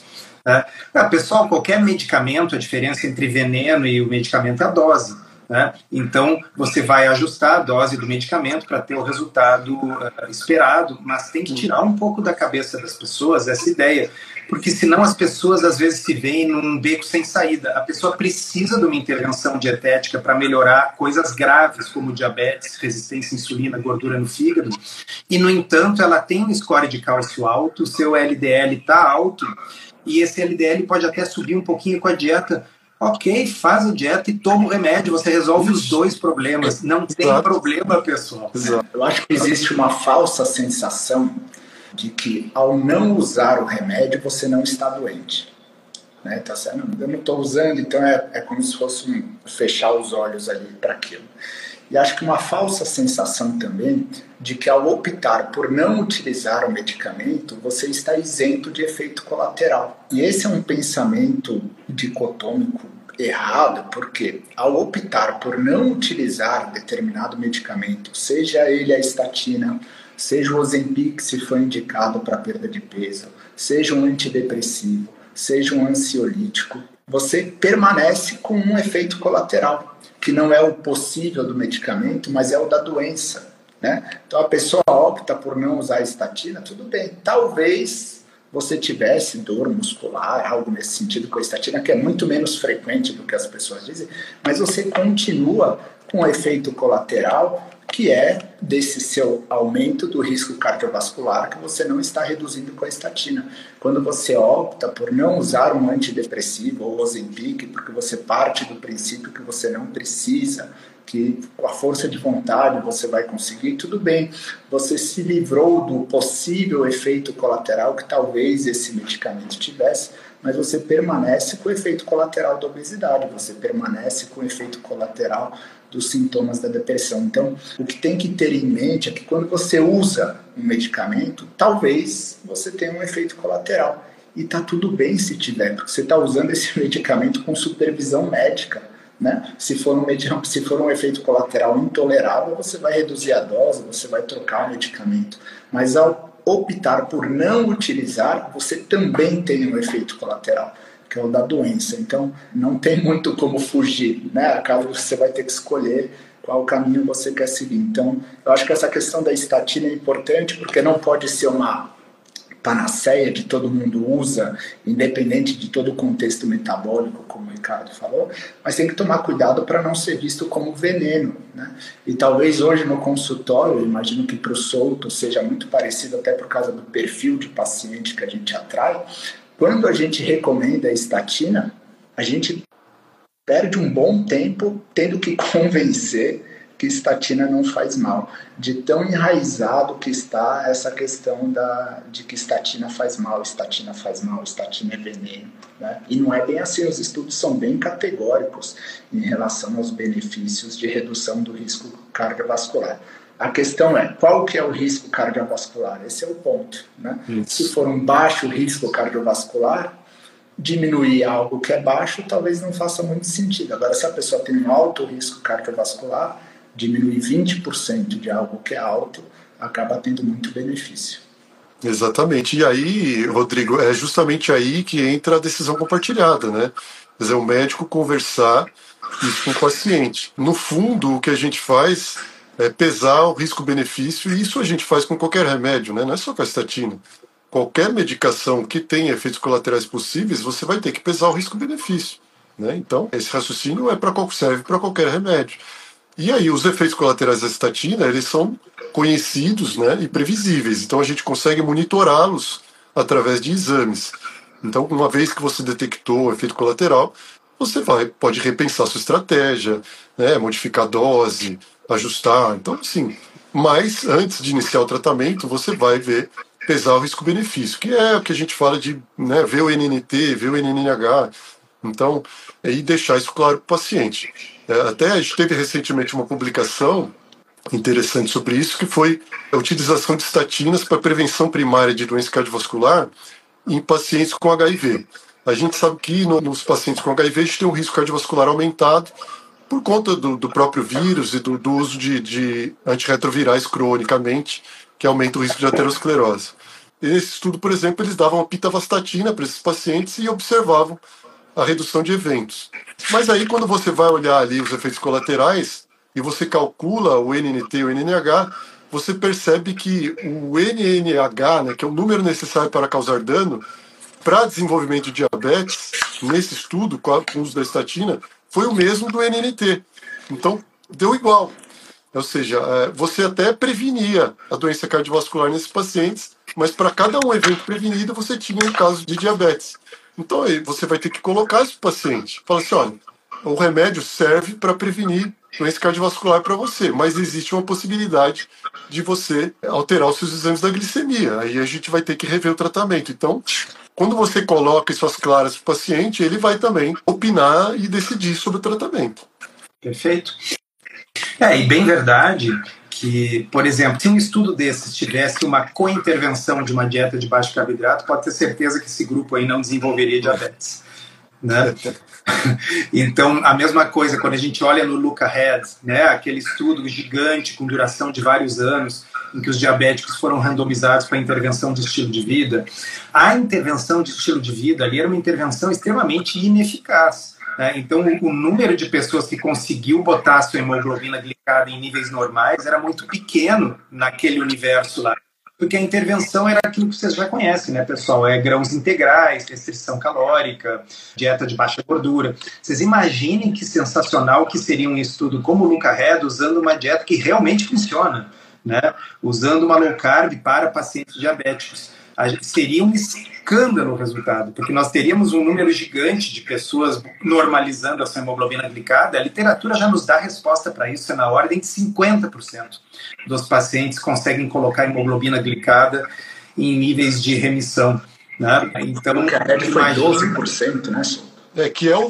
Pessoal, qualquer medicamento, a diferença entre veneno e o medicamento é a dose. Né? Então, você vai ajustar a dose do medicamento para ter o resultado esperado, mas tem que tirar um pouco da cabeça das pessoas essa ideia, porque senão as pessoas às vezes se veem num beco sem saída. A pessoa precisa de uma intervenção dietética para melhorar coisas graves como diabetes, resistência à insulina, gordura no fígado, e no entanto ela tem um score de cálcio alto, o seu LDL está alto, e esse LDL pode até subir um pouquinho com a dieta. Ok, faz a dieta e toma o remédio, você resolve os dois problemas. Não tem problema, pessoal. Eu acho que existe uma falsa sensação de que ao não usar o remédio você não está doente. Né? Então, assim, eu não estou usando, então é como se fosse fechar os olhos ali para aquilo. E acho que uma falsa sensação também de que ao optar por não utilizar o medicamento, você está isento de efeito colateral. E esse é um pensamento dicotômico errado, porque ao optar por não utilizar determinado medicamento, seja ele a estatina, seja o Ozempic se for indicado para perda de peso, seja um antidepressivo, seja um ansiolítico, você permanece com um efeito colateral, que não é o possível do medicamento, mas é o da doença. Né? Então a pessoa opta por não usar a estatina, tudo bem, talvez você tivesse dor muscular, algo nesse sentido com a estatina, que é muito menos frequente do que as pessoas dizem, mas você continua com o efeito colateral, que é desse seu aumento do risco cardiovascular que você não está reduzindo com a estatina. Quando você opta por não usar um antidepressivo ou Ozempic, porque você parte do princípio que você não precisa, que com a força de vontade você vai conseguir, tudo bem. Você se livrou do possível efeito colateral que talvez esse medicamento tivesse, mas você permanece com o efeito colateral da obesidade, você permanece com o efeito colateral dos sintomas da depressão. Então, o que tem que ter em mente é que quando você usa um medicamento, talvez você tenha um efeito colateral. E está tudo bem se tiver, porque você está usando esse medicamento com supervisão médica. Né? Se for um efeito colateral intolerável, você vai reduzir a dose, você vai trocar o medicamento. Mas ao optar por não utilizar, você também tem um efeito colateral, que é o da doença. Então, não tem muito como fugir, né? Acaba que você vai ter que escolher qual caminho você quer seguir. Então, eu acho que essa questão da estatina é importante, porque não pode ser uma panaceia que todo mundo usa, independente de todo o contexto metabólico, como o Ricardo falou, mas tem que tomar cuidado para não ser visto como veneno. Né? E talvez hoje no consultório, eu imagino que para o solto seja muito parecido, até por causa do perfil de paciente que a gente atrai. Quando a gente recomenda a estatina, a gente perde um bom tempo tendo que convencer que estatina não faz mal, de tão enraizado que está essa questão de que estatina faz mal, estatina é veneno. Né? E não é bem assim, os estudos são bem categóricos em relação aos benefícios de redução do risco cardiovascular. A questão é, qual que é o risco cardiovascular? Esse é o ponto. Né? Se for um baixo risco cardiovascular, diminuir algo que é baixo talvez não faça muito sentido. Agora, se a pessoa tem um alto risco cardiovascular, diminuir 20% de algo que é alto acaba tendo muito benefício. Exatamente. E aí, Rodrigo, é justamente aí que entra a decisão compartilhada, né? Quer dizer, o médico conversar isso com o paciente. No fundo, o que a gente faz é pesar o risco-benefício, e isso a gente faz com qualquer remédio, né? Não é só com a estatina. Qualquer medicação que tenha efeitos colaterais possíveis, você vai ter que pesar o risco-benefício. Né? Então, esse raciocínio serve para qualquer remédio. E aí, os efeitos colaterais da estatina, eles são conhecidos, né, e previsíveis. Então, a gente consegue monitorá-los através de exames. Então, uma vez que você detectou o efeito colateral, você pode repensar sua estratégia, né, modificar a dose, ajustar. Então, assim, mas antes de iniciar o tratamento, você vai pesar o risco-benefício, que é o que a gente fala de, né, ver o NNT, ver o NNH. Então, e deixar isso claro para o paciente. Até a gente teve recentemente uma publicação interessante sobre isso, que foi a utilização de estatinas para prevenção primária de doença cardiovascular em pacientes com HIV. A gente sabe que nos pacientes com HIV a gente tem um risco cardiovascular aumentado por conta do próprio vírus e do uso de antirretrovirais cronicamente, que aumenta o risco de aterosclerose. E nesse estudo, por exemplo, eles davam a pitavastatina para esses pacientes e observavam a redução de eventos. Mas aí, quando você vai olhar ali os efeitos colaterais e você calcula o NNT e o NNH, você percebe que o NNH, né, que é o número necessário para causar dano, para desenvolvimento de diabetes, nesse estudo, com o uso da estatina, foi o mesmo do NNT. Então, deu igual. Ou seja, você até prevenia a doença cardiovascular nesses pacientes, mas para cada um evento prevenido, você tinha um caso de diabetes. Então, aí você vai ter que colocar esse paciente. Fala assim, olha, o remédio serve para prevenir doença cardiovascular para você, mas existe uma possibilidade de você alterar os seus exames da glicemia. Aí a gente vai ter que rever o tratamento. Então, quando você coloca isso às claras para o paciente, ele vai também opinar e decidir sobre o tratamento. Perfeito. E bem verdade que, por exemplo, se um estudo desses tivesse uma co-intervenção de uma dieta de baixo carboidrato, pode ter certeza que esse grupo aí não desenvolveria diabetes, né? Então, a mesma coisa quando a gente olha no Look Ahead, né, aquele estudo gigante com duração de vários anos, em que os diabéticos foram randomizados para a intervenção de estilo de vida. A intervenção de estilo de vida ali era uma intervenção extremamente ineficaz. Então, o número de pessoas que conseguiu botar a sua hemoglobina glicada em níveis normais era muito pequeno naquele universo lá. Porque a intervenção era aquilo que vocês já conhecem, né, pessoal? Grãos integrais, restrição calórica, dieta de baixa gordura. Vocês imaginem que sensacional que seria um estudo como o Look Ahead usando uma dieta que realmente funciona, né? Usando uma low carb para pacientes diabéticos. Seria um escândalo o resultado, porque nós teríamos um número gigante de pessoas normalizando a sua hemoglobina glicada. A literatura já nos dá resposta para isso, é na ordem de 50% dos pacientes conseguem colocar a hemoglobina glicada em níveis de remissão, né? Então, o Carelli foi 12%, né? Que é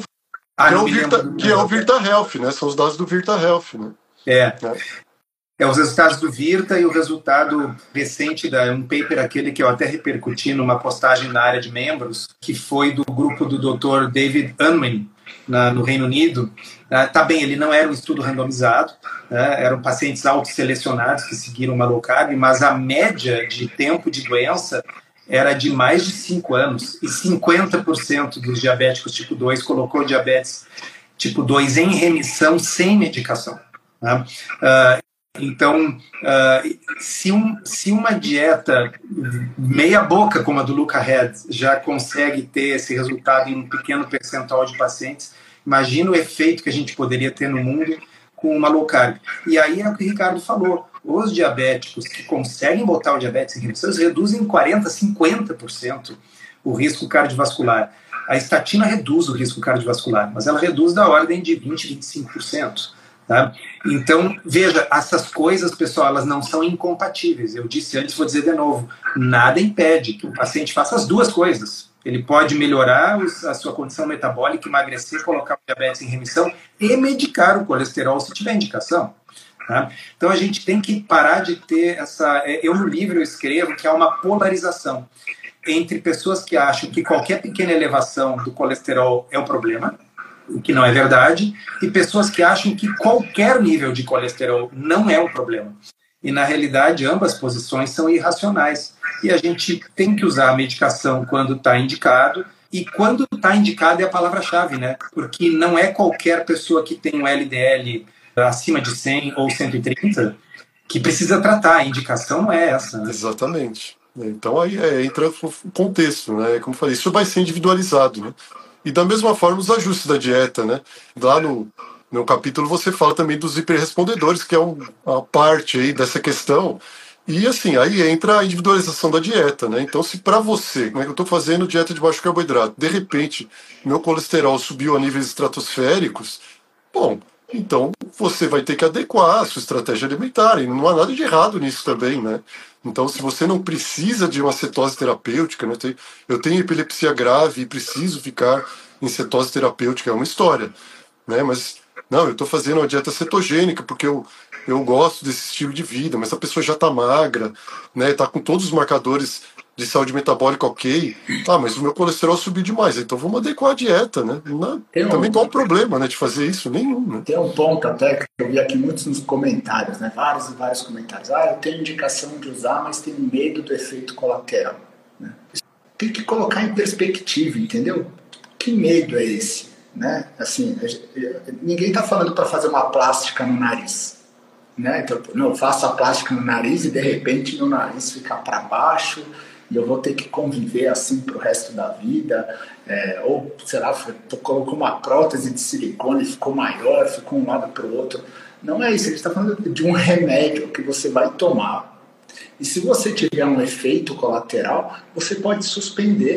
o Virta Health, né? São os dados do Virta Health, né? Os resultados do Virta e o resultado recente um paper aquele que eu até repercuti numa postagem na área de membros, que foi do grupo do Dr. David Unwin, no Reino Unido. Tá bem, ele não era um estudo randomizado, eram pacientes autosselecionados que seguiram uma low carb, mas a média de tempo de doença era de mais de 5 anos, e 50% dos diabéticos tipo 2 colocou diabetes tipo 2 em remissão sem medicação. Então, se uma dieta meia boca como a do Look Ahead já consegue ter esse resultado em um pequeno percentual de pacientes, imagina o efeito que a gente poderia ter no mundo com uma low carb. E aí é o que o Ricardo falou, os diabéticos que conseguem botar o diabetes em remissão, eles reduzem 40%, 50% o risco cardiovascular. A estatina reduz o risco cardiovascular, mas ela reduz da ordem de 20%, 25%. Tá? Então, veja, essas coisas, pessoal, elas não são incompatíveis. Eu disse antes, vou dizer de novo, nada impede que o paciente faça as duas coisas. Ele pode melhorar a sua condição metabólica, emagrecer, colocar o diabetes em remissão e medicar o colesterol se tiver indicação. Tá? Então, a gente tem que parar de ter essa... Eu, no livro, eu escrevo que há uma polarização entre pessoas que acham que qualquer pequena elevação do colesterol é um problema, o que não é verdade, e pessoas que acham que qualquer nível de colesterol não é um problema. E, na realidade, ambas posições são irracionais. E a gente tem que usar a medicação quando está indicado, e quando está indicado é a palavra-chave, né? Porque não é qualquer pessoa que tem um LDL acima de 100 ou 130 que precisa tratar. A indicação não é essa, né? Exatamente. Então, aí entra o contexto, né? Como eu falei, isso vai ser individualizado, né? E da mesma forma os ajustes da dieta, né? Lá no capítulo você fala também dos hiperrespondedores, que é uma parte aí dessa questão. E assim, aí entra a individualização da dieta, né? Então, se para você, como é que eu estou fazendo dieta de baixo carboidrato, de repente meu colesterol subiu a níveis estratosféricos, bom, então você vai ter que adequar a sua estratégia alimentar, e não há nada de errado nisso também, né? Então, se você não precisa de uma cetose terapêutica, né? Eu tenho epilepsia grave e preciso ficar em cetose terapêutica, é uma história, né? Mas, não, eu estou fazendo uma dieta cetogênica porque eu gosto desse estilo de vida, mas a pessoa já está magra, né? Está com todos os marcadores de saúde metabólica ok, mas o meu colesterol subiu demais, então vamos adequar a dieta, né? Também não há um problema, né, de fazer isso, nenhum. Né? Tem um ponto até que eu vi aqui muitos nos comentários, né? Vários e vários comentários. Eu tenho indicação de usar, mas tenho medo do efeito colateral. Né? Tem que colocar em perspectiva, entendeu? Que medo é esse? Né? Assim, ninguém está falando para fazer uma plástica no nariz. Né? Então, não, eu faço a plástica no nariz e de repente meu nariz fica para baixo e eu vou ter que conviver assim pro resto da vida, ou, sei lá, colocou uma prótese de silicone, ficou maior, ficou um lado pro outro. Não é isso, a gente está falando de um remédio que você vai tomar. E se você tiver um efeito colateral, você pode suspender.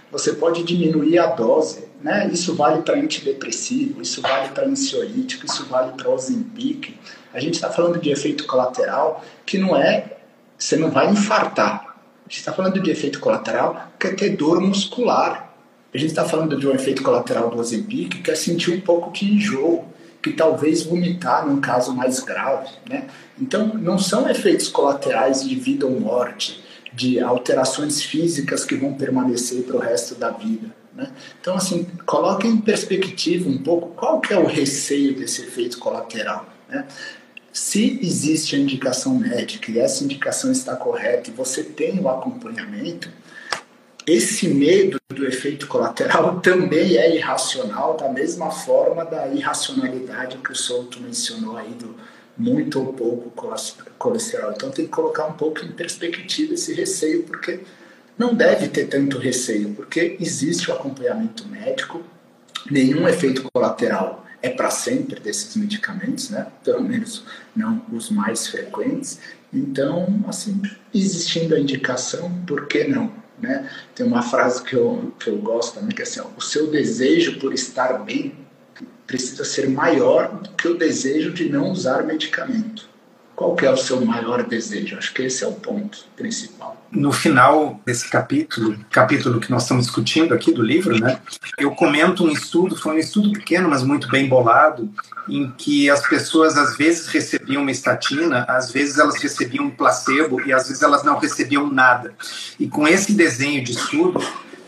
você pode diminuir a dose, né? Isso vale para antidepressivo, isso vale para ansiolítico, isso vale para Ozempic. A gente está falando de efeito colateral que não é, você não vai infartar. A gente está falando de efeito colateral que é ter dor muscular. A gente está falando de um efeito colateral do Ozempic que é sentir um pouco de enjoo, que talvez vomitar num caso mais grave, né? Então, não são efeitos colaterais de vida ou morte, de alterações físicas que vão permanecer para o resto da vida, né? Então, assim, coloque em perspectiva um pouco qual que é o receio desse efeito colateral, né? Se existe a indicação médica e essa indicação está correta e você tem o acompanhamento, esse medo do efeito colateral também é irracional, da mesma forma da irracionalidade que o Souto mencionou aí do muito ou pouco colesterol. Então tem que colocar um pouco em perspectiva esse receio, porque não deve ter tanto receio, porque existe o acompanhamento médico, nenhum efeito colateral é para sempre desses medicamentos, né? Pelo menos não os mais frequentes. Então, assim, existindo a indicação, por que não? Né? Tem uma frase que eu gosto também, que é assim, ó, o seu desejo por estar bem precisa ser maior do que o desejo de não usar medicamento. Qual que é o seu maior desejo? Acho que esse é o ponto principal. No final desse capítulo que nós estamos discutindo aqui do livro, né, eu comento um estudo, foi um estudo pequeno, mas muito bem bolado, em que as pessoas às vezes recebiam uma estatina, às vezes elas recebiam um placebo e às vezes elas não recebiam nada. E com esse desenho de estudo,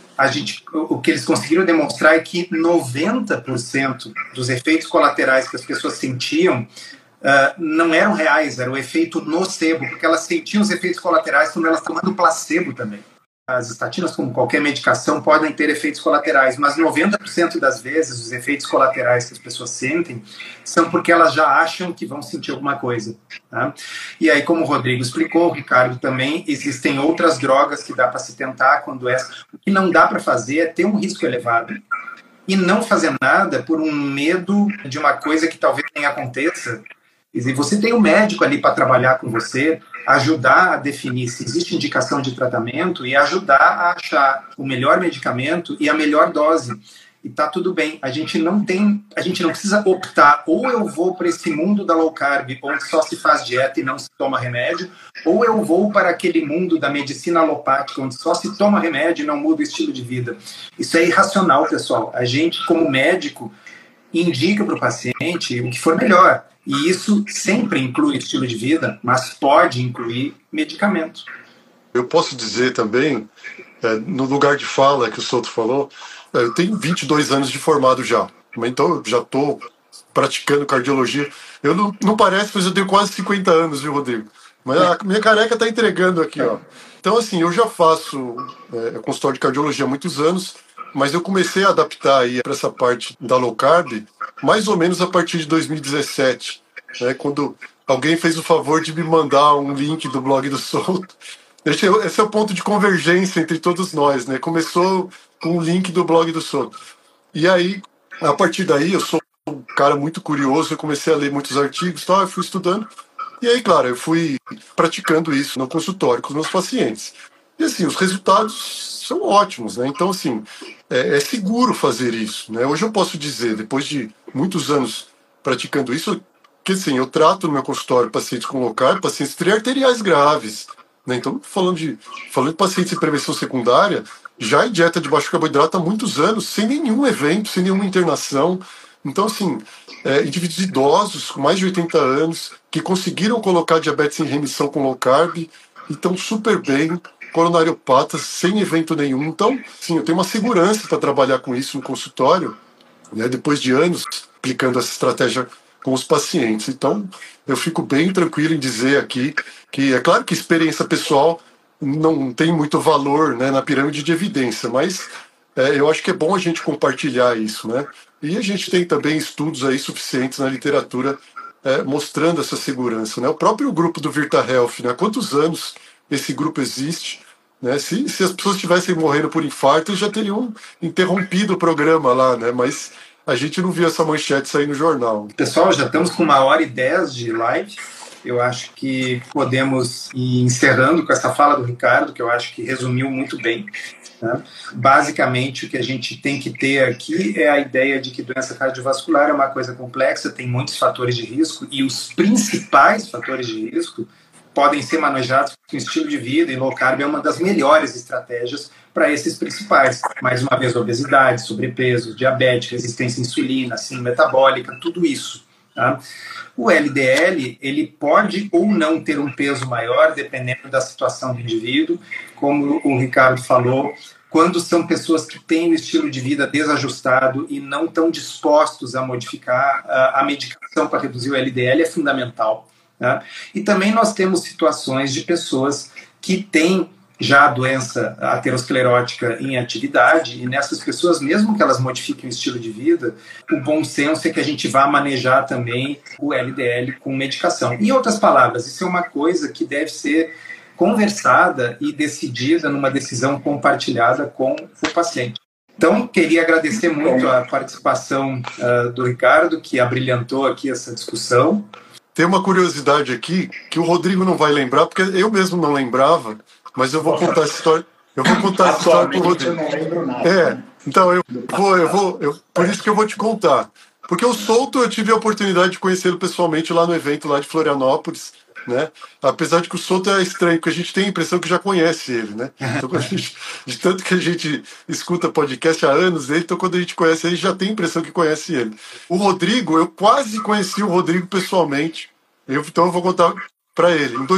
o que eles conseguiram demonstrar é que 90% dos efeitos colaterais que as pessoas sentiam não eram reais, era o efeito nocebo, porque elas sentiam os efeitos colaterais quando elas estavam tomando placebo também. As estatinas, como qualquer medicação, podem ter efeitos colaterais, mas 90% das vezes os efeitos colaterais que as pessoas sentem são porque elas já acham que vão sentir alguma coisa. Tá? E aí, como o Rodrigo explicou, o Ricardo também, existem outras drogas que dá para se tentar quando é... O que não dá para fazer é ter um risco elevado e não fazer nada por um medo de uma coisa que talvez nem aconteça. E você tem um médico ali para trabalhar com você, ajudar a definir se existe indicação de tratamento e ajudar a achar o melhor medicamento e a melhor dose. E tá tudo bem. A gente não precisa optar, ou eu vou para esse mundo da low carb, onde só se faz dieta e não se toma remédio, ou eu vou para aquele mundo da medicina alopática, onde só se toma remédio e não muda o estilo de vida. Isso é irracional, pessoal. A gente, como médico, indica para o paciente o que for melhor. E isso sempre inclui estilo de vida, mas pode incluir medicamento. Eu posso dizer também, no lugar de fala que o Souto falou, eu tenho 22 anos de formado já, então eu já estou praticando cardiologia. Eu não parece, mas eu tenho quase 50 anos, viu, Rodrigo? Mas a minha careca está entregando aqui, ó. Então, assim, eu já faço consultório de cardiologia há muitos anos, mas eu comecei a adaptar aí para essa parte da low carb mais ou menos a partir de 2017, né, quando alguém fez o favor de me mandar um link do blog do Souto. Esse é o ponto de convergência entre todos nós, né? Começou com o link do blog do Souto. E aí, a partir daí, eu sou um cara muito curioso, eu comecei a ler muitos artigos, eu fui estudando, e aí, claro, eu fui praticando isso no consultório com os meus pacientes. E assim, os resultados são ótimos, né? Então, assim, é seguro fazer isso, né? Hoje eu posso dizer, depois de muitos anos praticando isso, que assim, eu trato no meu consultório pacientes com low carb, pacientes triarteriais graves, né? Então, falando de pacientes em prevenção secundária, já em dieta de baixo carboidrato há muitos anos, sem nenhum evento, sem nenhuma internação. Então, assim, indivíduos idosos com mais de 80 anos que conseguiram colocar diabetes em remissão com low carb e estão super bem, coronariopatas, sem evento nenhum. Então, sim, eu tenho uma segurança para trabalhar com isso no consultório, né, depois de anos aplicando essa estratégia com os pacientes. Então, eu fico bem tranquilo em dizer aqui que é claro que experiência pessoal não tem muito valor, né, na pirâmide de evidência, mas eu acho que é bom a gente compartilhar isso, né? E a gente tem também estudos aí suficientes na literatura mostrando essa segurança, né? O próprio grupo do Virta Health, né? Há quantos anos esse grupo existe? Né? Se as pessoas estivessem morrendo por infarto, já teriam interrompido o programa lá, né? Mas a gente não viu essa manchete sair no jornal. Pessoal, já estamos com 1h10 de live. Eu acho que podemos ir encerrando com essa fala do Ricardo, que eu acho que resumiu muito bem. né? Basicamente, o que a gente tem que ter aqui é a ideia de que doença cardiovascular é uma coisa complexa, tem muitos fatores de risco, e os principais fatores de risco podem ser manejados com estilo de vida, e low carb é uma das melhores estratégias para esses principais. Mais uma vez, obesidade, sobrepeso, diabetes, resistência à insulina, síndrome metabólica, tudo isso. Tá? O LDL, ele pode ou não ter um peso maior, dependendo da situação do indivíduo, como o Ricardo falou, quando são pessoas que têm um estilo de vida desajustado e não estão dispostos a modificar a medicação para reduzir o LDL, é fundamental. Tá? E também nós temos situações de pessoas que têm já a doença aterosclerótica em atividade, e nessas pessoas, mesmo que elas modifiquem o estilo de vida, o bom senso é que a gente vá manejar também o LDL com medicação. Em outras palavras, isso é uma coisa que deve ser conversada e decidida numa decisão compartilhada com o paciente. Então, queria agradecer muito a participação do Ricardo, que abrilhantou aqui essa discussão. Tem uma curiosidade aqui que o Rodrigo não vai lembrar, porque eu mesmo não lembrava, mas eu vou contar essa história. Eu vou contar essa história para o Rodrigo. Eu não lembro nada. Então por isso que eu vou te contar. Porque o Souto, eu tive a oportunidade de conhecê-lo pessoalmente lá no evento lá de Florianópolis, né? Apesar de que o Souto é estranho, porque a gente tem a impressão que já conhece ele, né? Então, de tanto que a gente escuta podcast há anos dele, então quando a gente conhece ele, já tem a impressão que conhece ele. O Rodrigo, eu quase conheci o Rodrigo pessoalmente, então eu vou contar para ele. Em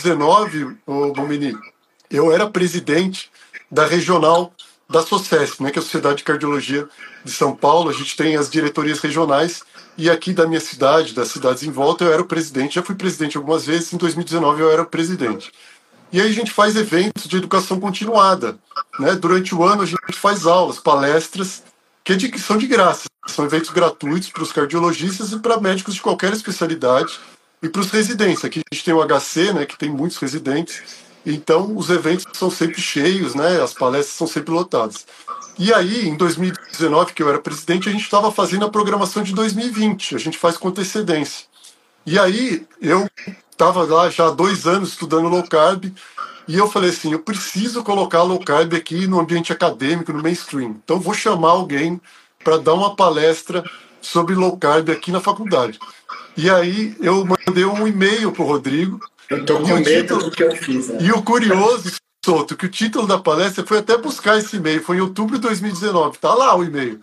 2019, o Bomini, eu era presidente da regional da SOCESP, né, que é a Sociedade de Cardiologia de São Paulo. A gente tem as diretorias regionais, e aqui da minha cidade, das cidades em volta, eu era o presidente. Já fui presidente algumas vezes, em 2019 eu era o presidente. E aí a gente faz eventos de educação continuada, né? Durante o ano a gente faz aulas, palestras, que são de graça. São eventos gratuitos para os cardiologistas e para médicos de qualquer especialidade, e para os residentes. Aqui a gente tem o HC, né, que tem muitos residentes, então os eventos são sempre cheios, né, as palestras são sempre lotadas. E aí, em 2019, que eu era presidente, a gente estava fazendo a programação de 2020, a gente faz com antecedência. E aí, eu estava lá já há 2 anos estudando low carb, e eu falei assim, eu preciso colocar low carb aqui no ambiente acadêmico, no mainstream. Então vou chamar alguém para dar uma palestra sobre low carb aqui na faculdade. E aí eu mandei um e-mail para o Rodrigo. Eu tô com medo do que eu fiz. Né? E o curioso, Souto, que o título da palestra foi até buscar esse e-mail, foi em outubro de 2019, tá lá o e-mail.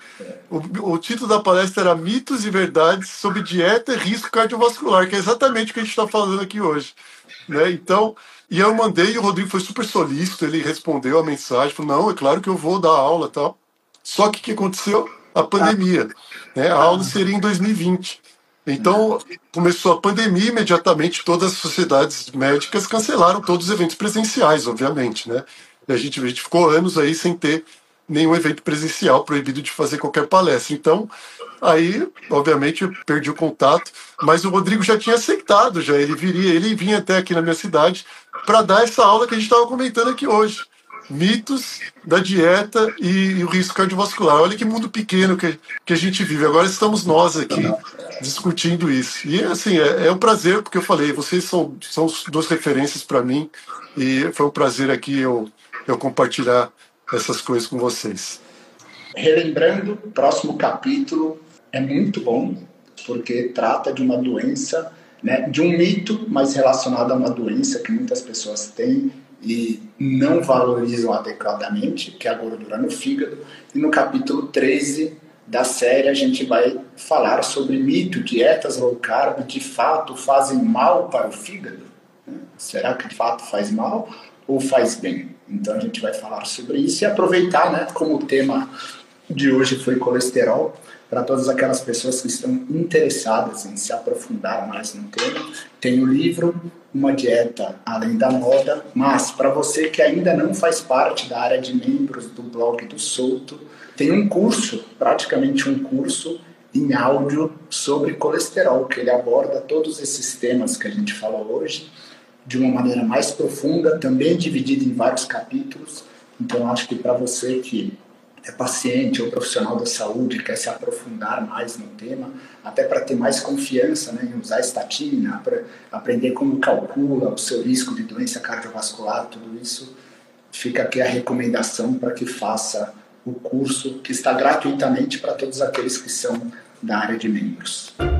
O título da palestra era Mitos e Verdades sobre Dieta e Risco Cardiovascular, que é exatamente o que a gente está falando aqui hoje. Né? Então, e eu mandei, e o Rodrigo foi super solícito, ele respondeu a mensagem, falou, não, é claro que eu vou dar aula e tal. Só que o que aconteceu? A pandemia. Né? A aula seria em 2020. Então, começou a pandemia, imediatamente todas as sociedades médicas cancelaram todos os eventos presenciais, obviamente, né? E a gente ficou anos aí sem ter nenhum evento presencial, proibido de fazer qualquer palestra. Então, aí, obviamente, eu perdi o contato, mas o Rodrigo já tinha aceitado, ele vinha até aqui na minha cidade para dar essa aula que a gente estava comentando aqui hoje. Mitos da dieta e o risco cardiovascular. Olha que mundo pequeno que a gente vive. Agora estamos nós aqui discutindo isso. E assim, é um prazer, porque eu falei, vocês são 2 referências para mim, e foi um prazer aqui eu compartilhar essas coisas com vocês. Relembrando, o próximo capítulo é muito bom, porque trata de uma doença, né, de um mito, mas relacionado a uma doença que muitas pessoas têm e não valorizam adequadamente, que é a gordura no fígado. E no capítulo 13 da série a gente vai falar sobre mito, dietas low carb de fato fazem mal para o fígado? Será que de fato faz mal ou faz bem? Então a gente vai falar sobre isso e aproveitar, né, como o tema de hoje foi colesterol, para todas aquelas pessoas que estão interessadas em se aprofundar mais no tema. Tem o livro Uma Dieta Além da Moda, mas para você que ainda não faz parte da área de membros do blog do Souto, tem um curso, praticamente um curso em áudio sobre colesterol, que ele aborda todos esses temas que a gente falou hoje de uma maneira mais profunda, também dividido em vários capítulos. Então acho que para você que é paciente ou profissional da saúde, quer se aprofundar mais no tema, até para ter mais confiança, né, em usar estatina, para aprender como calcula o seu risco de doença cardiovascular, tudo isso fica aqui a recomendação para que faça o curso, que está gratuitamente para todos aqueles que são da área de membros.